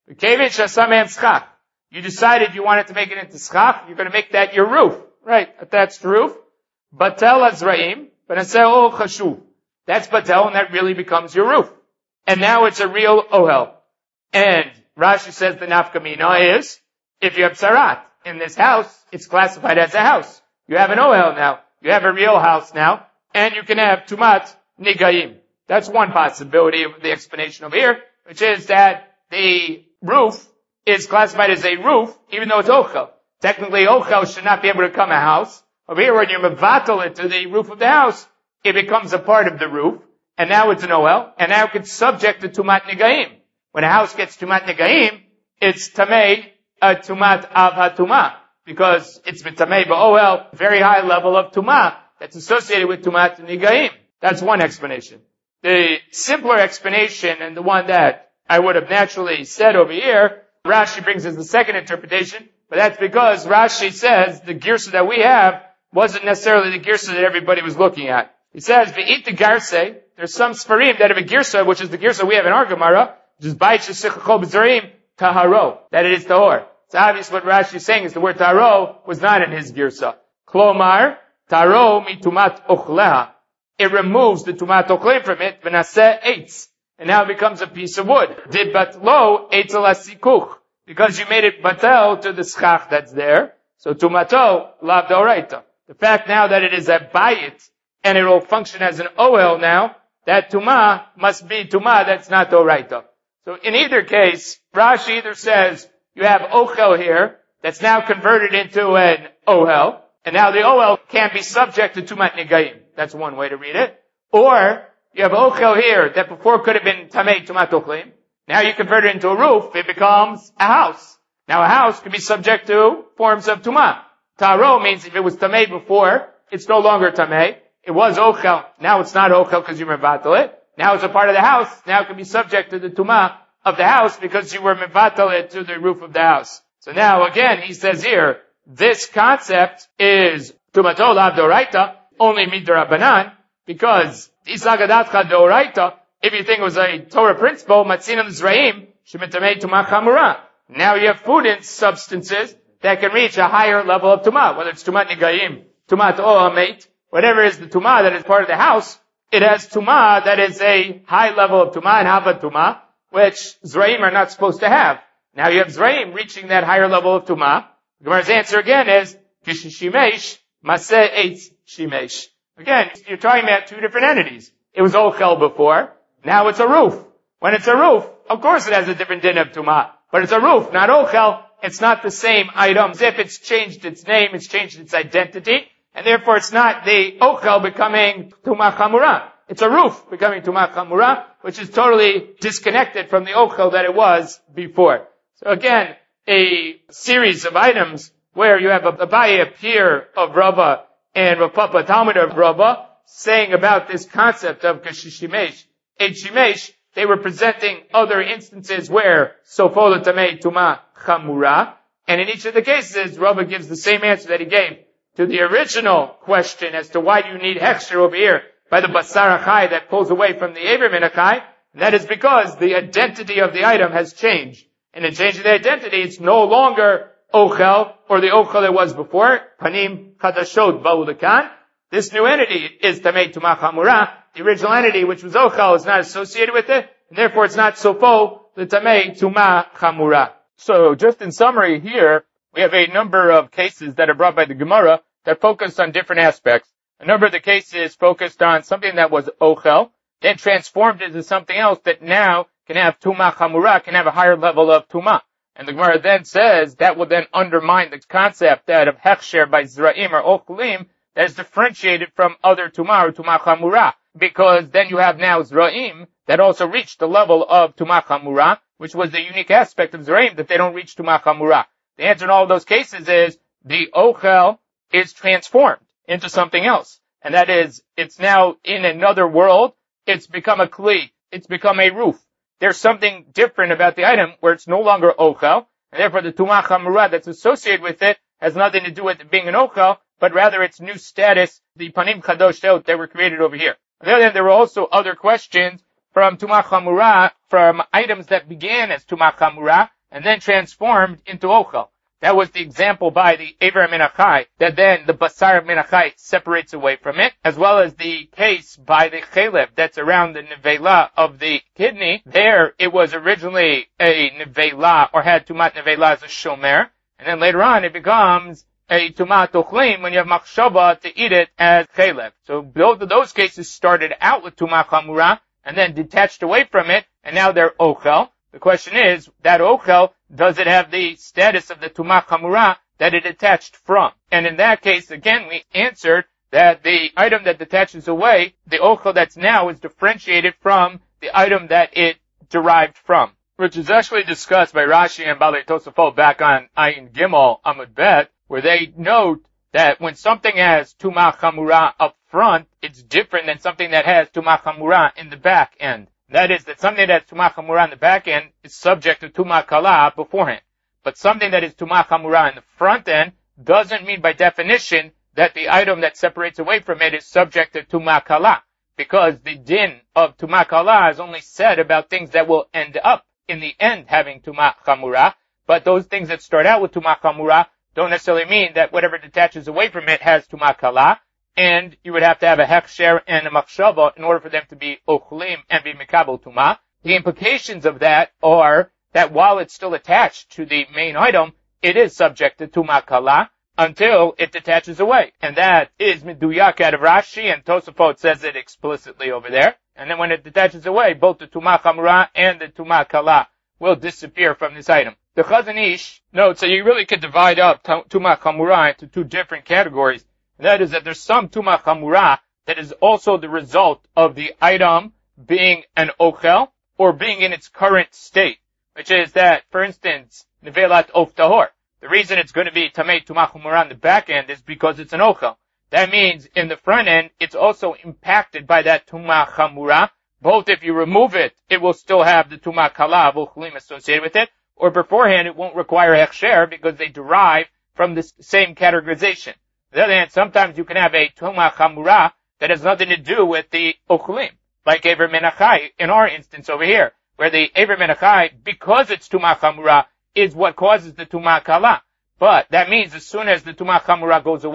You decided you wanted to make it into schach, you're going to make that your roof. Right, attached roof. Batel azraim, banaseo chashuv. That's batel, and that really becomes your roof. And now it's a real ohel. And Rashi says the nafkamina is, if you have sarat in this house, it's classified as a house. You have an ohel now. You have a real house now. And you can have tumat nigayim. That's one possibility of the explanation over here, which is that the roof is classified as a roof, even though it's ochel. Technically, ochel should not be able to become a house. Over here, when you mevatel it to the roof of the house, it becomes a part of the roof, and now it's an ohel, and now it's subject to tumat negaim. When a house gets tumat negaim, it's tamei tumat av hatumah, because it's tamei ba'ohel, very high level of tumah that's associated with tumat negaim. That's one explanation. The simpler explanation, and the one that I would have naturally said over here, Rashi brings as the second interpretation, but that's because Rashi says the girsa that we have wasn't necessarily the girsa that everybody was looking at. He says, V'it the garse, there's some sfarim that have a girsa, which is the girsa we have in our Gemara, which is Bait Shesichachol B'Zarim, Taharo, that it is Tahor. It's obvious what Rashi is saying is the word Taharo was not in his girsa. Klomar, Taharo mitumat ochleha. It removes the tumat ochleim from it, v'naseh eitz. And now it becomes a piece of wood. Did batlo eitzel asikuch. Because you made it batel to the schach that's there. So tumato lav d'oraita. The fact now that it is a bayit, and it will function as an ohel now, that tumah must be tumah that's not d'oraita. So in either case, Rashi either says, you have ochel here, that's now converted into an ohel, and now the ohel can't be subject to tumat negaim. That's one way to read it. Or, you have ochel here that before could have been tamei tumat ochlim. Now you convert it into a roof, it becomes a house. Now a house can be subject to forms of tumah. Taro means if it was tamei before, it's no longer tamei. It was ochel. Now it's not ochel because you mevatel it. Now it's a part of the house. Now it can be subject to the tumah of the house because you were mevatel it to the roof of the house. So now again, he says here, this concept is tumato lav d'oraita, only midrabanan, because isagadatcha d'oraita, if you think it was a Torah principle, matzinam zraim, shemitamei tumah chamura. Now you have food and substances that can reach a higher level of tumah, whether it's tumat negaim tumat ohameit, whatever is the tumah that is part of the house, it has tumah that is a high level of tumah and hava tumah, which Zraim are not supposed to have. Now you have Zraim reaching that higher level of tumah. The Gemara's answer again is, kishishimesh, maseh eitz shimesh. Again, you're talking about two different entities. It was ochel before, now it's a roof. When it's a roof, of course it has a different din of tumah, but it's a roof, not ochel. It's not the same item. As if it's changed its name, it's changed its identity, and therefore it's not the ochel becoming tumah chamura. It's a roof becoming tumah chamura, which is totally disconnected from the ochel that it was before. So again, a series of items where you have Abaye, a peer of Rava, and Rav Papa, Talmud of Rava, saying about this concept of Kashishimesh, Shimesh, they were presenting other instances where Sofo Tamei Tuma Chamura, and in each of the cases, Rava gives the same answer that he gave to the original question as to why do you need hechsher over here by the Basar Achai that pulls away from the Ever Min Achai. That is because the identity of the item has changed. And in changing the identity, it's no longer Ochel, or the Ochel it was before, Panim Chadashot Ba'ulakan. This new entity is Tamei Tumah Chamura. The original entity, which was Ochel, is not associated with it, and therefore it's not Sofo, the Tamei Tumah Chamura. So, just in summary here, we have a number of cases that are brought by the Gemara that focus on different aspects. A number of the cases focused on something that was Ochel, then transformed into something else that now can have Tumah Chamura, can have a higher level of Tumah. And the Gemara then says that will then undermine the concept that of Hechsher by Zra'im or Ochlim that is differentiated from other Tumah or Tumah Chamura. Because then you have now Zra'im that also reach the level of Tumah Chamura, which was the unique aspect of Zra'im that they don't reach Tumah Chamura. The answer in all of those cases is the Ochel is transformed into something else. And that is, it's now in another world, it's become a Kli, it's become a roof. There's something different about the item where it's no longer Ochel, and therefore the Tumah Chamura that's associated with it has nothing to do with it being an Ochel, but rather its new status, the Panim Chadosh that were created over here. On the other hand, there were also other questions from Tumah Chamura, from items that began as Tumah Chamura, and then transformed into Ochel. That was the example by the Ever Min Achai, that then the Basar Min Achai separates away from it, as well as the case by the Chelev that's around the Nevela of the kidney. There, it was originally a Nevela, or had Tumat Nevela as a Shomer, and then later on it becomes a Tumat Ochlim when you have Machshava to eat it as Chelev. So both of those cases started out with Tumah Chamura, and then detached away from it, and now they're Ochel. The question is, that Ochel, does it have the status of the Tumah Chamura that it detached from? And in that case, again, we answered that the item that detaches away, the Ochel that's now is differentiated from the item that it derived from, which is actually discussed by Rashi and Balei Tosafot back on Ayin Gimel Amud Bet, where they note that when something has Tumah Chamura up front, it's different than something that has Tumah Chamura in the back end. That is, that something that has Tumah Chamura in the back end is subject to Tumah Kala beforehand. But something that is Tumah Chamura in the front end doesn't mean by definition that the item that separates away from it is subject to Tumah Kala. Because the din of Tumah Kala is only said about things that will end up in the end having Tumah Chamura. But those things that start out with Tumah Chamura don't necessarily mean that whatever detaches away from it has Tumah Kala. And you would have to have a hechsher and a machshava in order for them to be ochlim and be mikabel tumah. The implications of that are that while it's still attached to the main item, it is subject to tumah kala until it detaches away. And that is meduyak out of Rashi, and Tosafot says it explicitly over there. And then when it detaches away, both the tumah chamura and the tumah kala will disappear from this item. The Chazon Ish notes that you really could divide up tumah chamura into two different categories. That is that there's some Tumah Chamura that is also the result of the item being an Ochel or being in its current state, which is that, for instance, Nevelat Of Tahor. The reason it's going to be Tamei Tumah Chamura on the back end is because it's an Ochel. That means in the front end, it's also impacted by that Tumah Chamura. Both if you remove it, it will still have the Tumah Kala of Ochlim associated with it, or beforehand it won't require Hechsher because they derive from the same categorization. On the other hand, sometimes you can have a Tumah Chamura that has nothing to do with the Ochlim, like Ever Min Achai in our instance over here, where the Ever Min Achai, because it's Tumah Chamura, is what causes the Tumah Kala. But that means as soon as the Tumah Chamura goes away,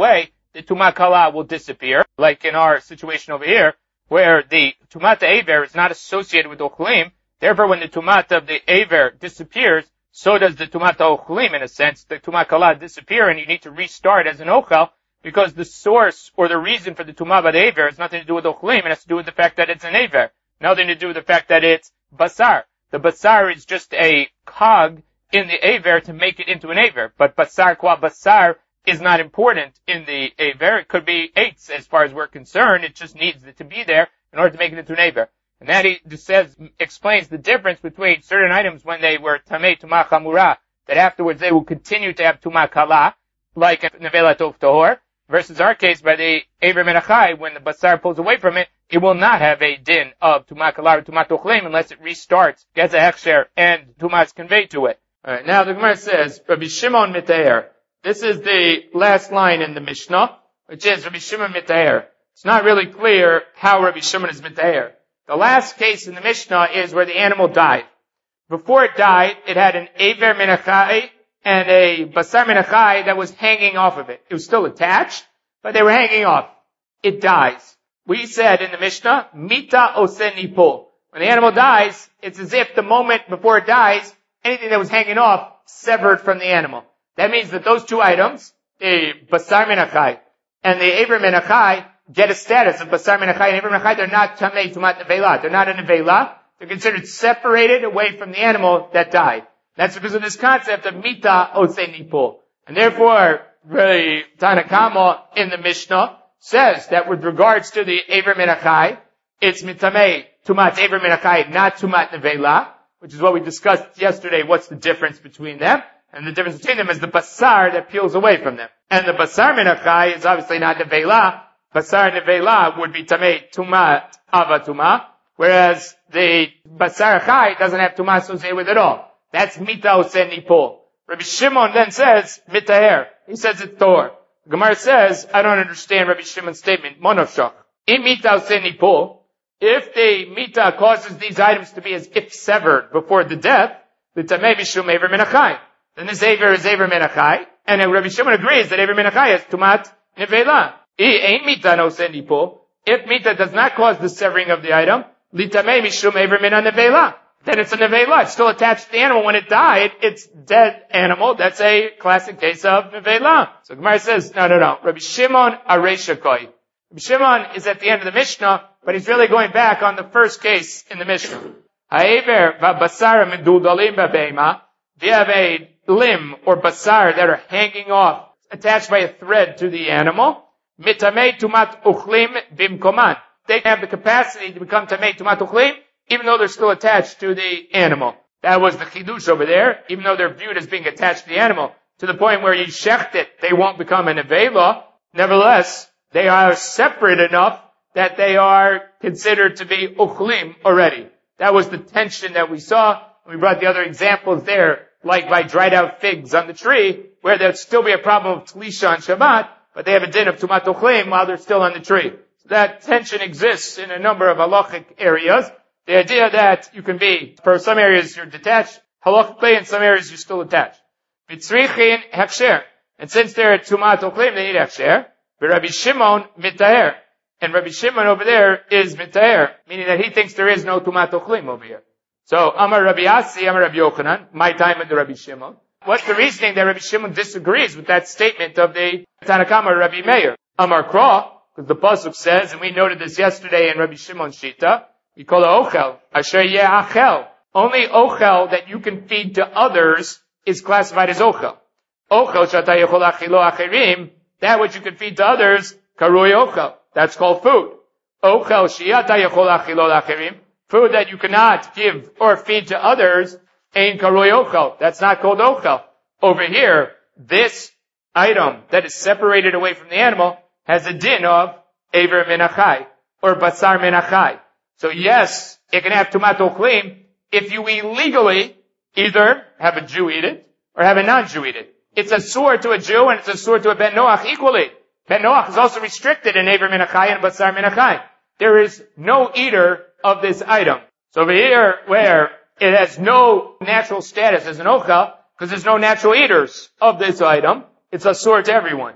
the Tumah Kala will disappear, like in our situation over here, where the Tumat Aver is not associated with Ochlim. Therefore, when the Tumat of the Aver disappears, so does the Tumat Ochlim in a sense. The Tumah Kala disappear and you need to restart as an Ochel, because the source or the reason for the Tumah Bad Aver has nothing to do with Ochlim. It has to do with the fact that it's an Aver. Nothing to do with the fact that it's Basar. The Basar is just a cog in the Aver to make it into an Aver. But Basar qua Basar is not important in the Aver. It could be eights as far as we're concerned. It just needs it to be there in order to make it into an Aver. And that he explains the difference between certain items when they were Tamei Tumah Chamura, that afterwards they will continue to have Tumah Kala, like Nevela Tov Tahor, versus our case by the Aver Menachai, when the Basar pulls away from it, it will not have a din of Tumah Kala or Tumah Tochleim unless it restarts, gets a Hechsher, and Tumah is conveyed to it. Alright, now the Gemara says, Rabbi Shimon Mitaer. This is the last line in the Mishnah, which is Rabbi Shimon Mitaer. It's not really clear how Rabbi Shimon is Mitaer. The last case in the Mishnah is where the animal died. Before it died, it had an Aver Menachai and a Basar Menachai that was hanging off of it. It was still attached, but they were hanging off. It dies. We said in the Mishnah, Mita Osen Nipol. When the animal dies, it's as if the moment before it dies, anything that was hanging off severed from the animal. That means that those two items, the Basar Menachai and the Aver Menachai, get a status of Basar Menachai and Aver Menachai. They're not Tamei Tumat Nevela. They're not a Nevela. They're considered separated away from the animal that died. That's because of this concept of Mita Osen Nipol. And therefore, really, Tanakama in the Mishnah says that with regards to the Aver Menachai, it's Mitamei Tumat Aver Menachai, not Tumat Nevela, which is what we discussed yesterday. What's the difference between them? And the difference between them is the Basar that peels away from them. And the Basar Menachai is obviously not Nevela. Basar Nevela would be Tamei Tumat Avatuma, whereas the Basar Chai doesn't have Tumat associated with it at all. That's Mita Osen Nipol. Rabbi Shimon then says, Mitaher. He says it's Tor. Gemara says, I don't understand Rabbi Shimon's statement. Monoshach. In Mita Osen Nipol, if the Mita causes these items to be as if severed before the death, the Tamei Mishum Aver Menachai. Then this Aver is Aver Menachai, and Rabbi Shimon agrees that Aver Menachai is Tumat Nevela. Ein Mita no Osen Nipol. If Mita does not cause the severing of the item, Litamei Mishum Aver Mena Nevela. Then it's a Nevela. It's still attached to the animal. When it died, it's dead animal. That's a classic case of Nevela. So Gemara says, no. Rabbi Shimon Areshakoi. Rabbi Shimon is at the end of the Mishnah, but he's really going back on the first case in the Mishnah. Ha'ever v'basar medudalim b'beima. Do you have a limb or basar that are hanging off, attached by a thread to the animal? Mitamei tumat uchlim bimkoman. They have the capacity to become tamei tumat uchlim, even though they're still attached to the animal. That was the chidush over there, even though they're viewed as being attached to the animal, to the point where you shecht it, they won't become an nevela. Nevertheless, they are separate enough that they are considered to be uchlim already. That was the tension that we saw. We brought the other examples there, like by dried out figs on the tree, where there'd still be a problem of tlisha on Shabbat, but they have a din of tumat uchlim while they're still on the tree. So that tension exists in a number of halachic areas. The idea that you can be, for some areas you're detached, halachically, in some areas you're still attached. Mitzrichin hechsher. And since they're tumat uchlim, they need hechsher. But Rabbi Shimon mitaher. And Rabbi Shimon over there is mitaher, meaning that he thinks there is no tumat uchlim over here. So, Amar Rabbi Asi, Amar Rabbi Yochanan, my time with the Rabbi Shimon. What's the reasoning that Rabbi Shimon disagrees with that statement of the Tanakama Rabbi Meir? Amar Kra, because the pasuk says, and we noted this yesterday in Rabbi Shimon's Shita, we call it Ochel, Asher Yeh Achel. Only Ochel that you can feed to others is classified as Ochel. Ochel Shata Yechol Achilo Acherim, that which you can feed to others, Karui Ochel. That's called food. Ochel Shiata Yechol Achilo Acherim, food that you cannot give or feed to others, Ein Karui Ochel. That's not called Ochel. Over here, this item that is separated away from the animal has a din of Aver Menachai or Basar Menachai. So yes, it can have Tumat Ochlim if you illegally either have a Jew eat it or have a non-Jew eat it. It's a sword to a Jew and it's a sword to a Ben Noach equally. Ben Noach is also restricted in Aver Menachai and Basar Menachai. There is no eater of this item. So over here, where it has no natural status as an ochel, because there's no natural eaters of this item, it's a sword to everyone.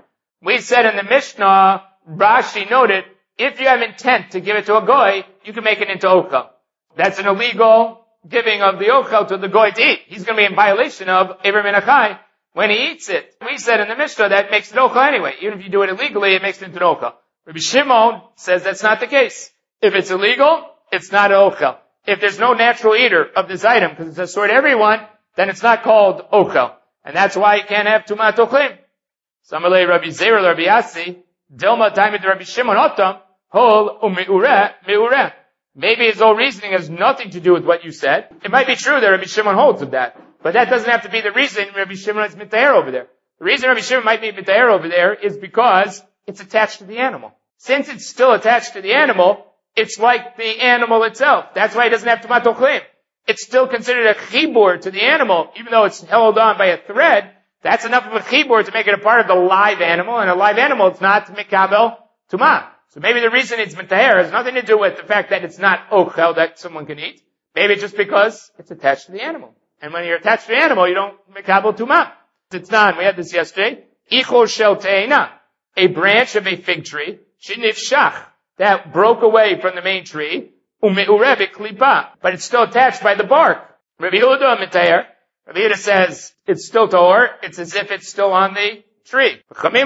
We said in the Mishnah, Rashi noted, if you have intent to give it to a goy, you can make it into ochel. That's an illegal giving of the ochel to the goy to eat. He's going to be in violation of Eiver Min HaChai when he eats it. We said in the Mishnah that makes it ochel anyway. Even if you do it illegally, it makes it into an ochel. Rabbi Shimon says that's not the case. If it's illegal, it's not an ochel. If there's no natural eater of this item, because it's a sort of everyone, then it's not called ochel. And that's why you can't have tumat ochlim. Samalei Rabbi Zera, Rabbi Yassi, Dilma Taimid Rabbi Shimon Otam, Hol Me'ureh. Maybe his whole reasoning has nothing to do with what you said. It might be true that Rabbi Shimon holds of that, but that doesn't have to be the reason Rabbi Shimon is mitaher over there. The reason Rabbi Shimon might be mitaher over there is because it's attached to the animal. Since it's still attached to the animal, it's like the animal itself. That's why it doesn't have tumat ochlim. It's still considered a chibur to the animal, even though it's held on by a thread. That's enough of a chibur to make it a part of the live animal, and a live animal, it's not mikabel tumah. So maybe the reason it's mitaher has nothing to do with the fact that it's not ochel that someone can eat. Maybe it's just because it's attached to the animal. And when you're attached to the animal, you don't mikabel tumah. It's not. We had this yesterday. Ichol shel teina, a branch of a fig tree, shinifshach, that broke away from the main tree, ume'ureh b'klipa, but it's still attached by the bark. Rabbi Yehuda mitaher. Rabbi Yehuda says it's still tahor. It's as if it's still on the tree.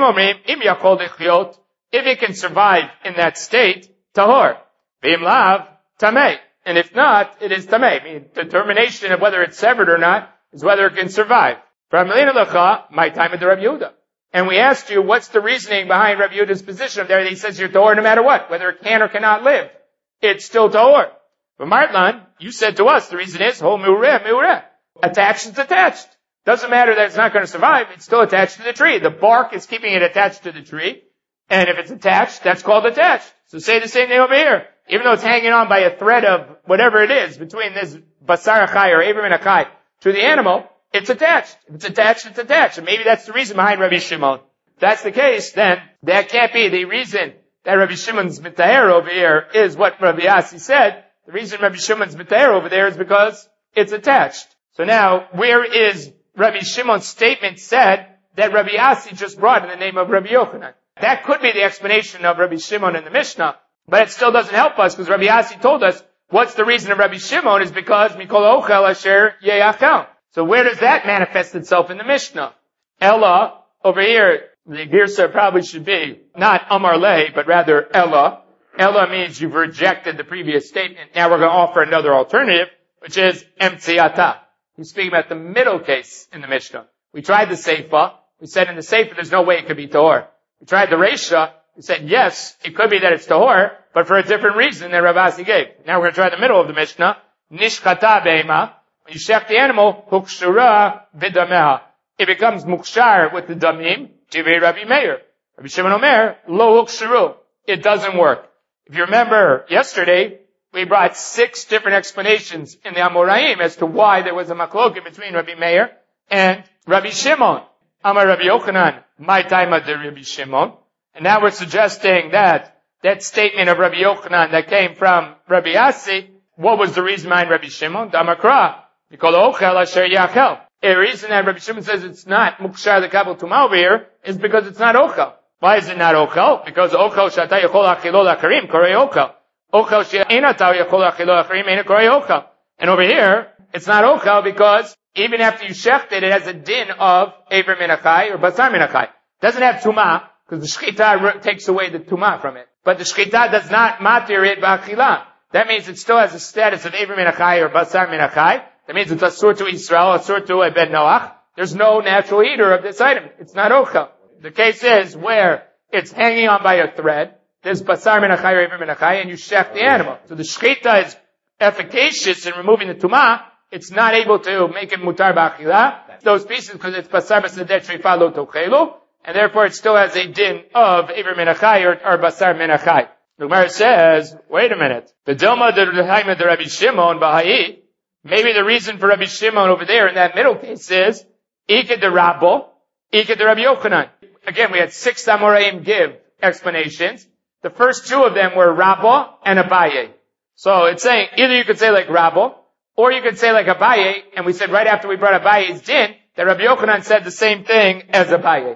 If it can survive in that state, tahor. V'im lav, tamei. And if not, it is tamei. I mean, determination of whether it's severed or not is whether it can survive. From Melina Lecha, my time at the Rabbi Yehuda. And we asked you, what's the reasoning behind Rabbi Yehuda's position there? He says you're tahor no matter what, whether it can or cannot live. It's still tahor. But Martlan, you said to us, the reason is, hol me'ureh. Attached is attached. Doesn't matter that it's not going to survive, it's still attached to the tree. The bark is keeping it attached to the tree. And if it's attached, that's called attached. So say the same thing over here. Even though it's hanging on by a thread of whatever it is between this basar achai or Eiver Min HaChai to the animal, it's attached. If it's attached, it's attached. And maybe that's the reason behind Rabbi Shimon. If that's the case, then that can't be the reason that Rabbi Shimon's mitaher over here is what Rabbi Yassi said. The reason Rabbi Shimon's mitaher over there is because it's attached. So now, where is Rabbi Shimon's statement said that Rabbi Yassi just brought in the name of Rabbi Yochanan? That could be the explanation of Rabbi Shimon in the Mishnah, but it still doesn't help us because Rabbi Yassi told us what's the reason of Rabbi Shimon is because Mikol Ochel Asher Yeachal. So where does that manifest itself in the Mishnah? Ella, over here, the Girsa probably should be not Amar Le, but rather Ella. Ella means you've rejected the previous statement. Now we're going to offer another alternative, which is Emtziata. He's speaking about the middle case in the Mishnah. We tried the Seifa. We said in the Seifa there's no way it could be Tahor. We tried the Reisha. We said yes, it could be that it's Tahor, but for a different reason than Rav Asi gave. Now we're going to try the middle of the Mishnah. Nishchata be'ema. When you shech the animal, hukshura b'dameha. It becomes mukshar with the damim. Tivei Rabbi Meir. Rabbi Shimon Omer, lo hukshuru. It doesn't work. If you remember yesterday, we brought 6 different explanations in the Amoraim as to why there was a machloket between Rabbi Meir and Rabbi Shimon. Amar Rabbi Yochanan, my time at the Rabbi Shimon. And now we're suggesting that statement of Rabbi Yochanan that came from Rabbi Yassi, what was the reason behind Rabbi Shimon? Damakra. Because ochel asher yachel. A reason that Rabbi Shimon says it's not mukshar the kabel tumah over here is because it's not ochel. Why is it not ochel? Because ochel shata yachol achilo lakarim korei ochel. Ochel she'enata yachol achilo lakarim ena korei ochel. And over here, it's not ochel because even after you shecht it, it has a din of Eiver Min HaChai or Basar Min HaChai. It doesn't have tumah because the shchita takes away the tumah from it. But the shchita does not matir it ba'achila. That means it still has a status of Eiver Min HaChai or Basar Min HaChai. That means it's asur to Israel, asur to Ben Noach. There's no natural eater of this item. It's not ochel. The case is where it's hanging on by a thread. There's Basar Min HaChai or Eiver Min HaChai, and you shech the animal. So the shchita is efficacious in removing the tumah. It's not able to make it mutar ba'achila. Those pieces because it's Basar B'Sadeh Shrifa Lo Tochelu, and therefore it still has a din of Eiver Min HaChai or Basar Min HaChai. The Gemara says, wait a minute. The Dilma de Rabbi Shimon Bahai. Maybe the reason for Rabbi Shimon over there in that middle case is Ika de Rabbo, Ika de Rabbi Yochanan. Again, we had 6 Amoraim give explanations. The first 2 of them were Rabbo and Abaye. So it's saying either you could say like Rabbo, or you could say like Abaye, and we said right after we brought Abaye's din, that Rabbi Yochanan said the same thing as Abaye.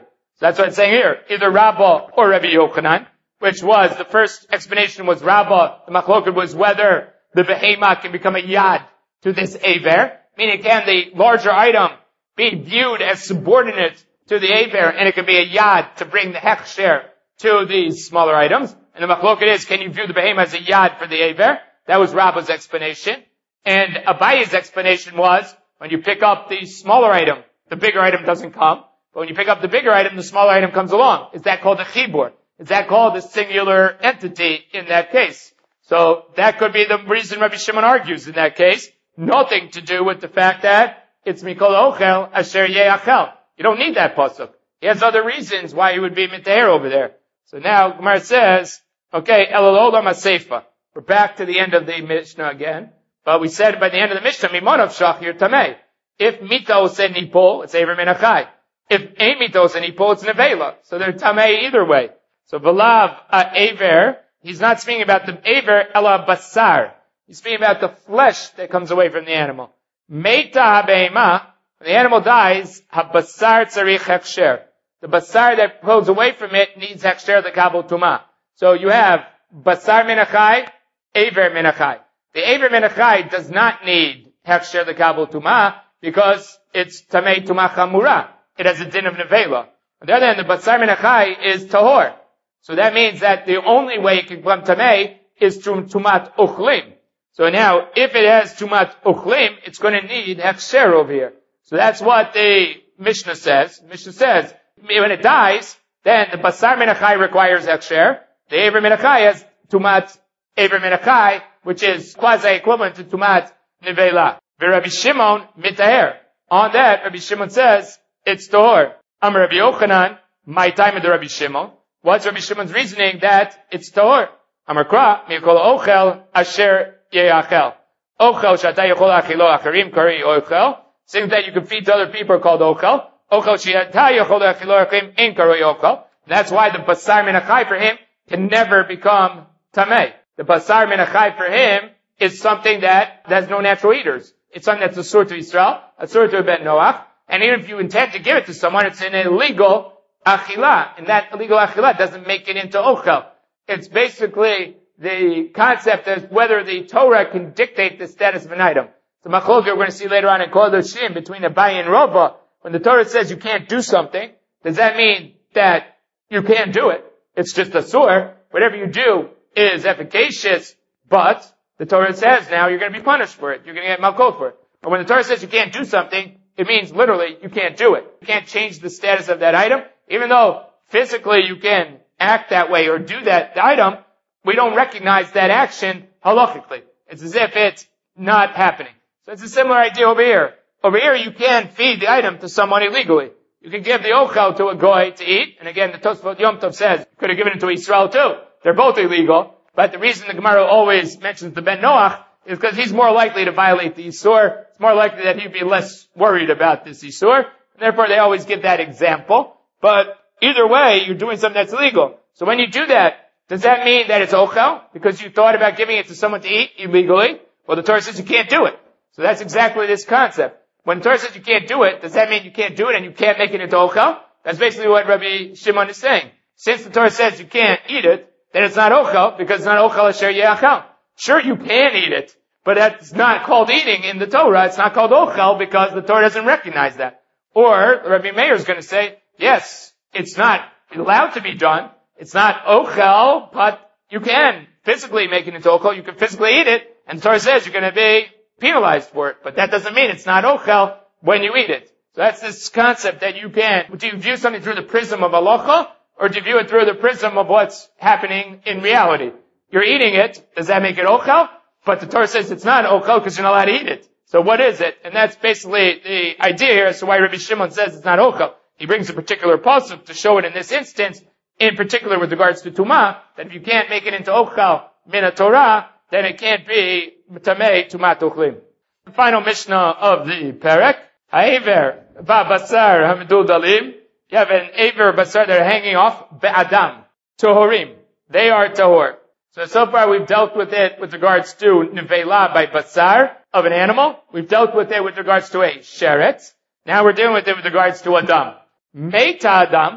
that's what it's saying here. Either Rabbah or Rabbi Yochanan, which was, the first explanation was Rabbah. The machloket was whether the behema can become a yad to this aver, meaning can the larger item be viewed as subordinate to the aver, and it can be a yad to bring the hechsher to these smaller items. And the machloket is, can you view the behema as a yad for the aver? That was Rabbah's explanation. And Abaye's explanation was, when you pick up the smaller item, the bigger item doesn't come. But when you pick up the bigger item, the smaller item comes along. Is that called a chibur? Is that called a singular entity in that case? So that could be the reason Rabbi Shimon argues in that case. Nothing to do with the fact that it's mikol ochel asher yeachel. You don't need that pasuk. He has other reasons why he would be mitaher over there. So now Gemara says, okay, elul olam aseifa. We're back to the end of the Mishnah again. But we said by the end of the Mishnah, mimonav shachir tamei. If mitos and nipol, it's aver menachai. If ein mitos and nipol, it's nevela. So they're tamei either way. So v'lav aver, he's not speaking about the aver ela basar. He's speaking about the flesh that comes away from the animal. Meita habeima, when the animal dies, habasar tzarich hechsher. The basar that pulls away from it needs hechsher the kabul tuma. So you have basar menachai, aver menachai. The aver menachai does not need hechsher the kabul tuma because it's tamei tuma chamura. It has a din of nevela. On the other hand, the basar menachai is tahor. So that means that the only way it can become tamei is through tumat uchlim. So now, if it has tumat uchlim, it's going to need hechsher over here. So that's what the Mishnah says. The Mishnah says, when it dies, then the basar menachai requires hechsher. The aver menachai has tumat aver menachai, which is quasi-equivalent to tumat nevela. Rabbi Shimon mitaher. On that, Rabbi Shimon says, it's tahor. Amar Rabbi Yochanan, my time of the Rabbi Shimon. What's Rabbi Shimon's reasoning that it's tahor? Amar kra, mikol ochel asher yeachel. Ochel shatay yechol achilo acharim kari ochel. Things that you can feed to other people are called ochel. Ochel shatay yechol achilo acharim in kari ochel. That's why the basar menachai for him can never become tamei. The basar menachai for him is something that has no natural eaters. It's something that's a sur to Israel, a sur to Ben Noach, and even if you intend to give it to someone, it's an illegal achila, and that illegal achila doesn't make it into ochel. It's basically the concept of whether the Torah can dictate the status of an item. So machloket we're going to see later on in Kodoshim between Abaye and Rava, when the Torah says you can't do something, does that mean that you can't do it? It's just a sur. Whatever you do is efficacious, but the Torah says now you're going to be punished for it. You're going to get malkot for it. But when the Torah says you can't do something, it means literally you can't do it. You can't change the status of that item. Even though physically you can act that way or do that item, we don't recognize that action halachically. It's as if it's not happening. So it's a similar idea over here. Over here you can feed the item to someone illegally. You can give the ochel to a goy to eat, and again the Tosfot Yom Tov says you could have given it to Israel too. They're both illegal, but the reason the Gemara always mentions the Ben Noach is because he's more likely to violate the Isur. It's more likely that he'd be less worried about this Isur, and therefore they always give that example. But either way, you're doing something that's illegal. So when you do that, does that mean that it's ochel? Because you thought about giving it to someone to eat illegally? Well, the Torah says you can't do it. So that's exactly this concept. When the Torah says you can't do it, does that mean you can't do it and you can't make it into ochel? That's basically what Rabbi Shimon is saying. Since the Torah says you can't eat it, then it's not ochel, because it's not ochel asher yeachel. Sure, you can eat it, but that's not called eating in the Torah. It's not called ochel because the Torah doesn't recognize that. Or Rabbi Meir is going to say, yes, it's not allowed to be done. It's not ochel, but you can physically make it into ochel. You can physically eat it, and the Torah says you're going to be penalized for it. But that doesn't mean it's not ochel when you eat it. So that's this concept that you can. Do you view something through the prism of halacha, or do you view it through the prism of what's happening in reality? You're eating it. Does that make it ochel? But the Torah says it's not ochel because you're not allowed to eat it. So what is it? And that's basically the idea here as to why Rabbi Shimon says it's not ochel. He brings a particular pasuk to show it in this instance, in particular with regards to Tumah, that if you can't make it into ochel min Torah, then it can't be tamei tumat ochlim. The final Mishnah of the Perek, ha'ever va'basar hamidul dalim. You have an aver basar that are hanging off be'adam, tohorim. They are tahor. So far we've dealt with it with regards to nevela by basar of an animal. We've dealt with it with regards to a sheret. Now we're dealing with it with regards to adam. Meita adam,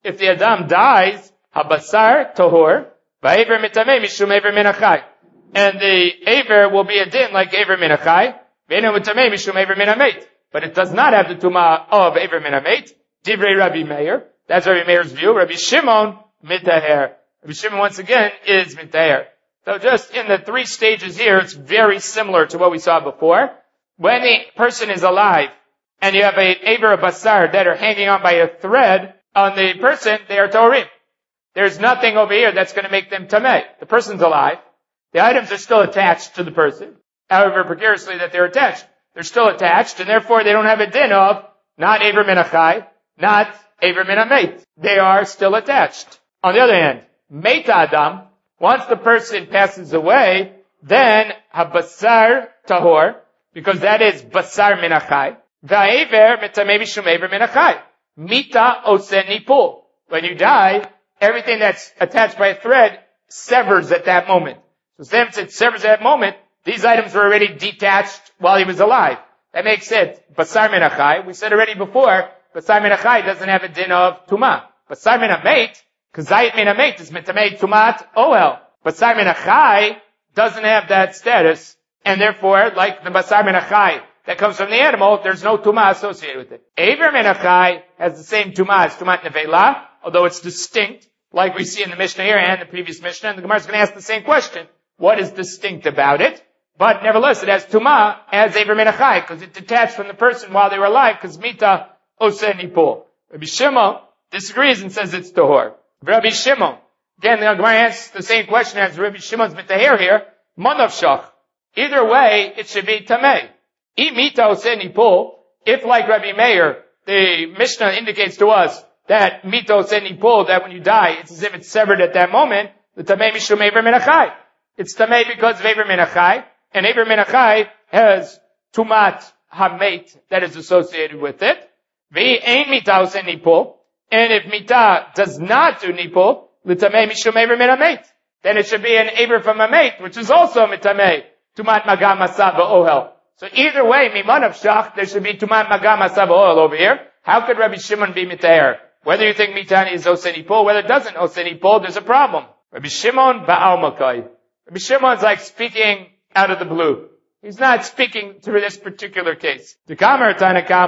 if the Adam dies, habasar tohor, va'ever mitameh mishum ever min achai. And the aver will be a din like aver min achai, ve'enu mitameh mishum ever min hamet. But it does not have the tumah of aver min hamet. Divrei Rabbi Meir. That's Rabbi Meir's view. Rabbi Shimon, mitaher. Rabbi Shimon, once again, is mitaher. So just in the 3 stages here, it's very similar to what we saw before. When a person is alive, and you have an aver basar that are hanging on by a thread on the person, they are torim. There's nothing over here that's going to make them tameh. The person's alive. The items are still attached to the person. However precariously that they're attached. They're still attached, and therefore they don't have a din of not aver min achai, not aver min hamet. They are still attached. On the other hand, meta adam, once the person passes away, then habasar tahor, because that is basar min achai, va'aver mitameh mishum aver min achai. Mita osen nipul. When you die, everything that's attached by a thread severs at that moment. So since it severs at that moment, these items were already detached while he was alive. That makes sense. Basar min achai, we said already before, basar min achai doesn't have a din of tumah. Basar min hamet, kazayit min hamet is mitameh tumat ohel. Basar min achai doesn't have that status, and therefore, like the basar min achai that comes from the animal, there's no tumah associated with it. Aver min achai has the same tumah as tumat nevela, although it's distinct, like we see in the Mishnah here and the previous Mishnah, and the Gemara is going to ask the same question. What is distinct about it? But nevertheless, it has tumah as aver min achai, because it detached from the person while they were alive, because mita oseh nipul. Rabbi Shimon disagrees and says it's tahor. Rabbi Shimon, again, the Gemara asks the same question as Rabbi Shimon's mitaher here, monavshach. Either way, it should be tameh. Mita oseh nipul, if like Rabbi Meir, the Mishnah indicates to us that mita oseh nipul, that when you die, it's as if it's severed at that moment, the tameh mishum aver min achai. It's tameh because of aver min achai, and aver min achai has tumat hamet that is associated with it. Ve'ein mita oseh nipul, and if mita does not do nipul, l'tameh mishum aver min hamet, then it should be an aver from hamet, which is also mitameh, tumat magam masa v'ohel. So either way, miman of shach, there should be tumat magam masa v'ohel over here. How could Rabbi Shimon be mitaher? Whether you think mitani is oseh nipul, whether it doesn't oseh nipul, there's a problem. Rabbi Shimon ba'al makai. Rabbi Shimon's like speaking out of the blue. He's not speaking to this particular case. The fact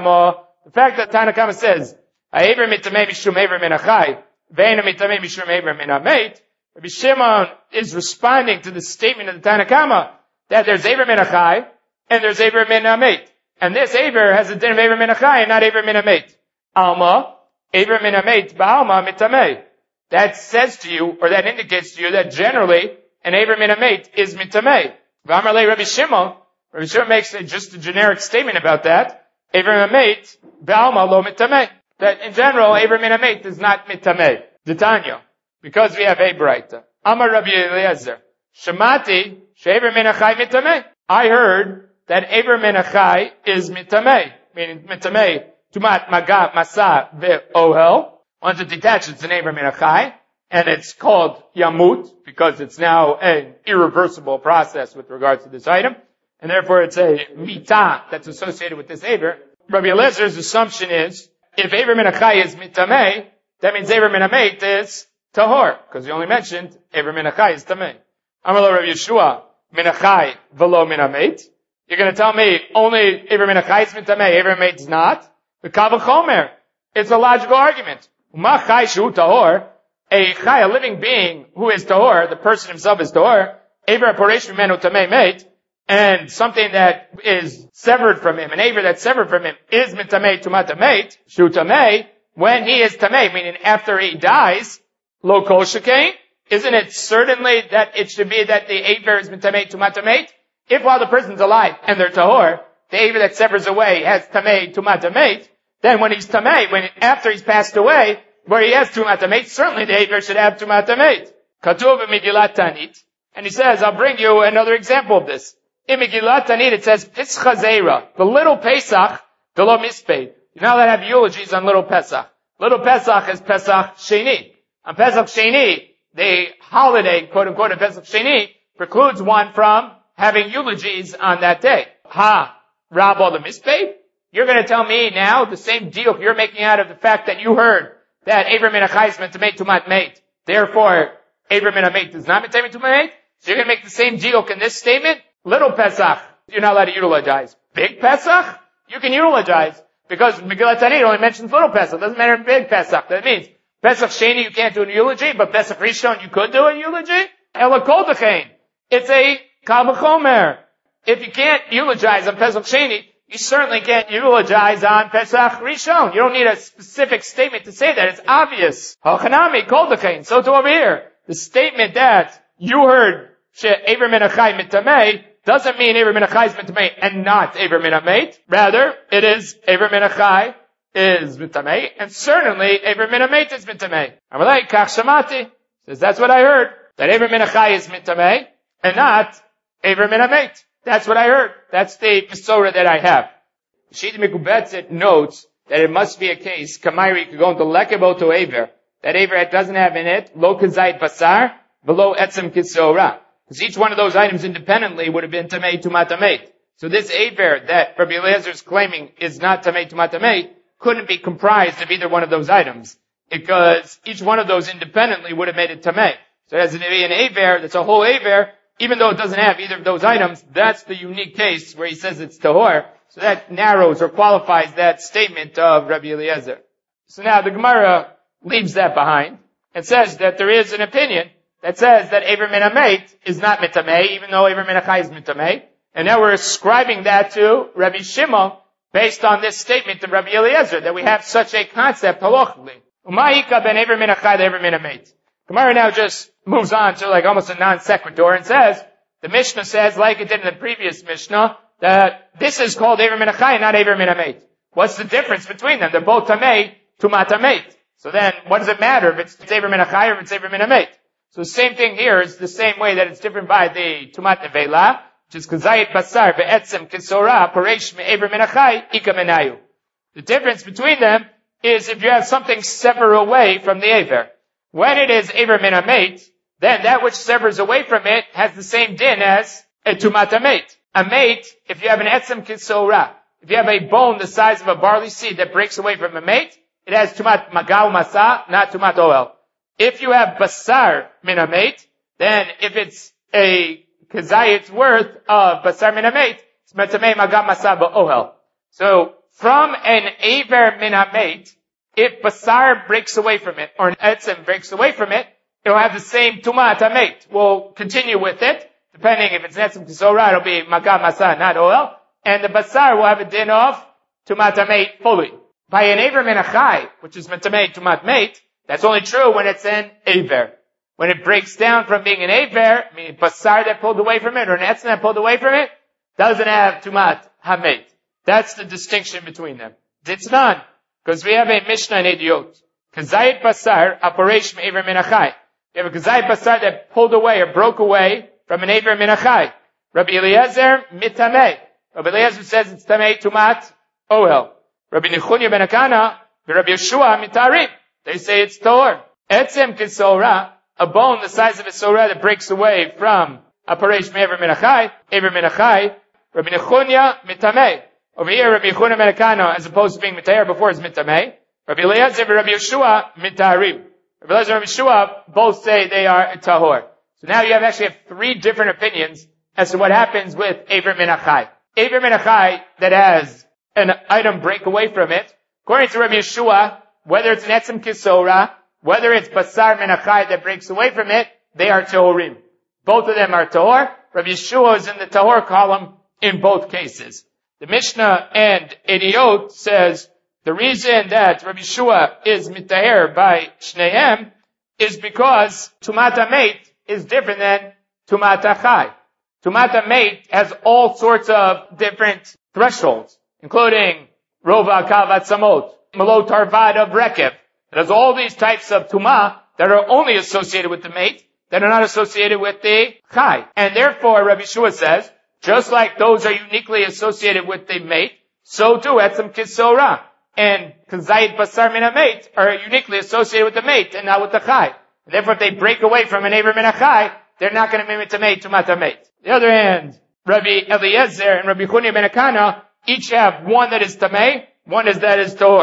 that Tanakama says, Ha'ever mitameh mishum ever min achai, ve'ena mitameh mishum ever min hamet, Rabbi Shimon is responding to the statement of the Tanakama that there's ever min achai and there's ever min hamet. And this ever has a din of ever min achai and not ever min hamet. Alma, ever min hamet, ba'alma mitameh. That says to you, or that indicates to you that generally an aver min hamet is mitameh. V'amar Rabbi Shimon makes just a generic statement about that. Aver min hamet, ba'alma lo mitameh. That in general, aver min hamet is not mitameh. D'Tanya, because we have a braita. Amar Rabbi Eliezer, Shemati she'aver min achai mitameh. I heard that aver min achai is mitameh, meaning mitameh tumat maga masa ve'ohel. Once it detaches, it's an aver min achai, and it's called yamut, because it's now an irreversible process with regards to this item, and therefore it's a mita that's associated with this aver. Rabbi Eliezer's assumption is, if aver min achai is mitameh, that means aver min hamet is tahor, because he only mentioned aver min achai is tameh. Amar Rabbi Yeshua, min achai v'lo min hamet. You're going to tell me only aver min achai is mitameh, aver min hamet is not? The kavachomer. It's a logical argument. Umachai shu tahor. A living being who is tahor, the person himself is tahor, aver poresh mimenu tameh meit, and something that is severed from him, an aver that's severed from him, is mitameh tumat tameh, shu tameh, when he is tameh, meaning after he dies, lo kol shekain, isn't it certainly that it should be that the aver is mitameh tumat tameh? If while the person's alive and they're tahor, the aver that severs away has tameh tumat tameh, then when he's tameh, after he's passed away, where he has tumat hamet, certainly the aver should have tumat hamet. Katuv Megillat Tanit, and he says, I'll bring you another example of this. In Megillat Tanit it says, Pischa Zeira, the little Pesach, the lo mispei. You know that have eulogies on little Pesach. Little Pesach is Pesach Sheni. On Pesach Sheni, the holiday, quote unquote, of Pesach Sheni, precludes one from having eulogies on that day. Rabba the mispei? You're going to tell me now the same deal you're making out of the fact that you heard that Aver Min HaChai is meant to make Tumat Meit. Therefore, Aver Min HaMeit is not meant to make Tumat Meit. So you're going to make the same diuk in this statement. Little Pesach, you're not allowed to utilize. Big Pesach, you can utilize. Because Megillat Tanit only mentions little Pesach. Doesn't matter big Pesach. That means Pesach Sheni you can't do a eulogy, but Pesach Rishon you could do a eulogy. Ela Kol Dechein. It's a Kal V'chomer. If you can't eulogize on Pesach Sheni, you certainly can't eulogize on Pesach Rishon. You don't need a specific statement to say that. It's obvious. Hachanami Kol Dechein. So too over here. The statement that you heard Aver Min HaChai Mitamei doesn't mean Aver Min HaChai is Mitamei and not Aver Min HaMeit. Rather, it is Aver Min HaChai is Mitamei, and certainly Aver Min HaMeit is Mitamei. Amalei Kach Shamati says that's what I heard, that Aver Min HaChai is Mitamei and not Aver Min HaMeit. That's what I heard. That's the Mesorah that I have. Shita Mikubetzit notes that it must be a case, Kamairi could go into Lekebo to Aver, that Aver doesn't have in it, Lo Kazait Basar, below Etzem Kisorah. Because each one of those items independently would have been Tamei Tumat Tamei. So this Aver that Rabbi Eliezer is claiming is not Tamei Tumat Tamei couldn't be comprised of either one of those items. Because each one of those independently would have made it Tamei. So as an Aver, that's a whole Aver, even though it doesn't have either of those items, that's the unique case where he says it's Tahor. So that narrows or qualifies that statement of Rabbi Eliezer. So now the Gemara leaves that behind and says that there is an opinion that says that Aver Min HaMeit is not Mitamei, even though Aver Min HaChai is Mitamei. And now we're ascribing that to Rabbi Shimon based on this statement of Rabbi Eliezer, that we have such a concept halachically. Umayika ben Aver Min HaChai to Aver Min HaMeit. Gemara now just moves on to like almost a non sequitur and says, the Mishnah says, like it did in the previous Mishnah, that this is called Aver Min HaChai, not Aver Min HaMeit. What's the difference between them? They're both Tamei, Tumat Tameit. So then, what does it matter if it's Aver Min HaChai or if it's Aver Min HaMeit? So the same thing here is the same way that it's different by the Tumat Nevela, which is Kazayit Basar Ve'etzem Kisorah Pareish Me'ever Min HaChai Ika Menayu. The difference between them is if you have something sever away from the Aver. When it is Aver Min HaMeit, then that which severs away from it has the same din as a Tumat HaMeit. A mate, if you have an Etzem Kisorah, if you have a bone the size of a barley seed that breaks away from a mate, it has Tumat Magal Masa, not Tumat Oel. If you have Basar Min HaMeit, then if it's a Kazayit's worth of Basar Min HaMeit, it's Metamei Magal Masa Ba'ohel. So, from an Aver Min HaMeit, if Basar breaks away from it, or an Etzem breaks away from it, it'll have the same Tumat HaMeit. We'll continue with it. Depending if it's Etzem Kisorah, it'll be Magal Masa, not Oel. And the Basar will have a din of Tumat HaMeit fully. By an Aver Min HaChai, which is Metamei Tumat Meit, that's only true when it's an Aver. When it breaks down from being an Aver, meaning Basar that pulled away from it, or an Etzem that pulled away from it, doesn't have Tumat HaMeit. That's the distinction between them. It's none. Because we have a Mishnah in Idiot. Kazayit Basar, Aparesh Me'aver Min HaChai. You have a Kazayit Basar that pulled away or broke away from an Aver Min HaChai. Rabbi Eliezer, Mitamei. Rabbi Eliezer says it's Tamei Tumat Oel. Rabbi Nechunya ben Akana, Rabbi Yeshua, Mitarim. They say it's Tor. Etzem Kisorah, a bone the size of a Sorah that breaks away from Aparesh Me'aver Min HaChai, Aver Min HaChai, Rabbi Nechunya, Mitamei. Over here, Rabbi Yehuda ben Akana, as opposed to being Mitayer before, is Mitamei. Rabbi Eliezer and Rabbi Yeshua, Mitarim. Rabbi Eliezer and Rabbi Yeshua both say they are Tahor. So now you actually have three different opinions as to what happens with Aver Min HaChai. Aver Min HaChai that has an item break away from it, according to Rabbi Yeshua, whether it's an Etzem Kisorah, whether it's Basar Min HaChai that breaks away from it, they are Tahorim. Both of them are Tahor. Rabbi Yeshua is in the Tahor column in both cases. The Mishnah and Idiot says the reason that Rabbi Yeshua is Mitaher by Shnehem is because Tumat HaMeit is different than Tumat HaChai. Tumat HaMeit has all sorts of different thresholds, including Rova Kavat Samot, Malot Tarvad of Rekev. It has all these types of Tumah that are only associated with the mate, that are not associated with the Chai. And therefore, Rabbi Yeshua says, just like those are uniquely associated with the mate, so too Etzem Kisorah and Kazayit Basar Min HaMeit are uniquely associated with the mate and not with the Chai. And therefore, if they break away from an Aver Min HaChai, they're not going to be Mitamei Tumat HaMeit. On the other hand, Rabbi Eliezer and Rabbi Yehuda ben Akana each have one that is Tamei, one is that is Tahor.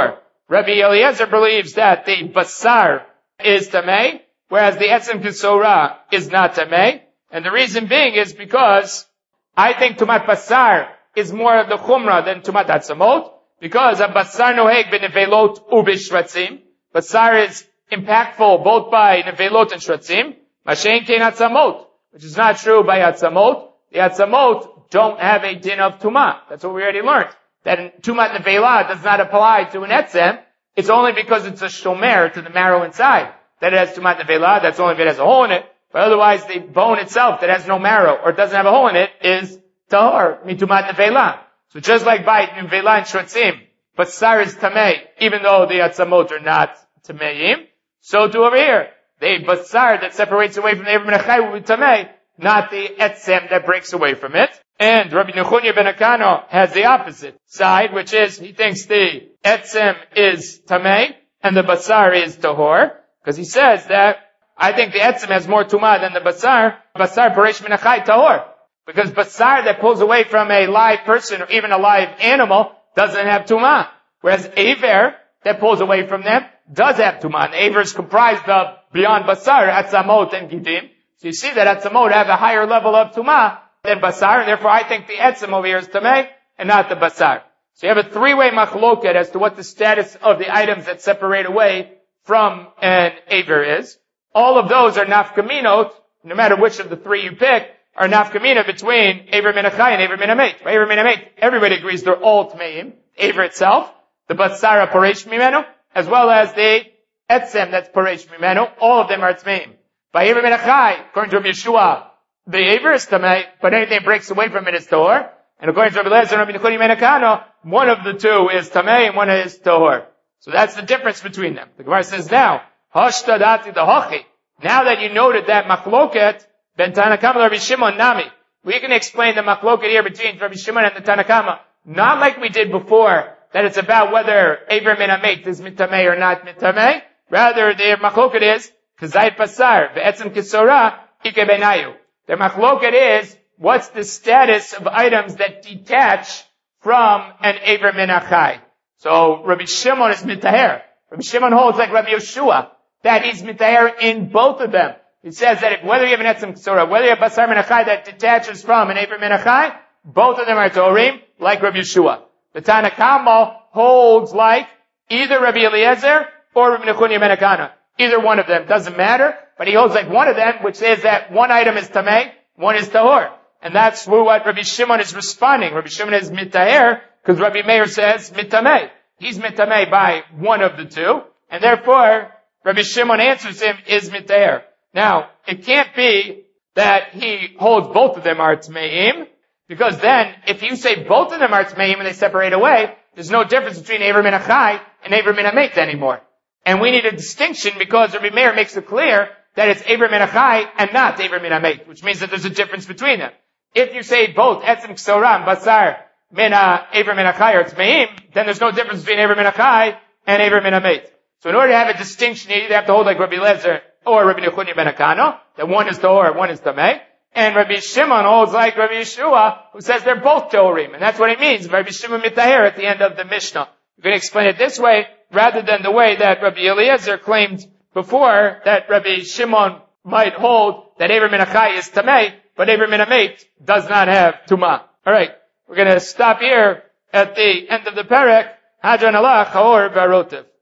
Rabbi Eliezer believes that the basar is tamei, whereas the etzem kisora is not tamei. And the reason being is because I think tumat basar is more of the chumrah than tumat atzamot, because a basar noheg b'nevelot ubishratzim. Basar is impactful both by nevelot and shratzim. Mashen kein atzamot, which is not true by atzamot. The atzamot don't have a din of tumah. That's what we already learned. That in tumat nevelah does not apply to an etzem. It's only because it's a shomer to the marrow inside that it has tumat nevelah. That's only if it has a hole in it. But otherwise, the bone itself that has no marrow or doesn't have a hole in it is tahor mitumat nevelah. So just like by nevelah and shratzim, basar is tamei, even though the atzamot are not tameim. So too over here, the basar that separates away from the Ever Menachai will be tamei, not the etzem that breaks away from it. And Rabbi Nechunya ben Akano has the opposite side, which is he thinks the etzem is tamei and the basar is tahor, because he says that I think the etzem has more tumah than the basar. Basar paresh menachai tahor, because basar that pulls away from a live person or even a live animal doesn't have tumah, whereas aver that pulls away from them does have tumah. And aver is comprised of beyond basar, atzamot and gidim. So you see that atzamot have a higher level of tumah than basar, and therefore I think the etzem over here is tamei and not the basar. So you have a three-way machloket as to what the status of the items that separate away from an aver is. All of those are nafkaminot, no matter which of the three you pick, are nafkamina between aver menachai and aver menamet. By aver menamet, everybody agrees they're all tmeim. Aver itself, the basara paresh mimenu, as well as the etzem that's paresh mimenu, all of them are tmeim. By aver menachai, according to Rabbi Yeshua, the aver is tamei, but anything that breaks away from it is tahor. And according to Rabbi Eliezer and Rabbi Nechunya ben Akano, one of the two is tamei and one is tahor. So that's the difference between them. The Gemara says now, Hashtadati dahachi. Now that you noted that machloket, ben Tanakama Rabbi Shimon nami, we can explain the machloket here between Rabbi Shimon and the Tanakama, not like we did before, that it's about whether aver menamet is mitamei or not mitamei. Rather, the machloket is, kazayit pasar, ve'etzem kisora, ike benayu. The machloket is, what's the status of items that detach from an aver menachai? So, Rabbi Shimon is mitaher. Rabbi Shimon holds like Rabbi Yeshua, that he's mitaher in both of them. He says that if, whether you have an etzem kisora, whether you have basar menachai that detaches from an aver menachai, both of them are torim, like Rabbi Yeshua. The Tanakama holds like either Rabbi Eliezer or Rabbi Nechunya ben Akana. Either one of them, doesn't matter, but he holds like one of them, which says that one item is tamei, one is tahor. And that's what Rabbi Shimon is responding. Rabbi Shimon is mitaher, because Rabbi Meir says mitamei. He's mitamei by one of the two, and therefore, Rabbi Shimon answers him, is mitaher. Now, it can't be that he holds both of them are tmeim, because then, if you say both of them are tmeim and they separate away, there's no difference between aver menachai and aver menamet anymore. And we need a distinction because Rabbi Meir makes it clear that it's aver menachai and not aver menamet, which means that there's a difference between them. If you say both etzem ksoram, basar, mena, aver menachai or tmeim, then there's no difference between aver menachai and aver menamet. So in order to have a distinction, you either have to hold like Rabbi Eliezer or Rabbi Nechunya ben Akano, that one is tahor, one is tamei. And Rabbi Shimon holds like Rabbi Yeshua, who says they're both torim. And that's what it means, Rabbi Shimon mitaher at the end of the Mishnah. You're going to explain it this way, rather than the way that Rabbi Eliezer claimed before, that Rabbi Shimon might hold that aver menachai is tamei, but aver menamet does not have tumah. Alright, we're going to stop here at the end of the perek. Hadran alach haor barotev.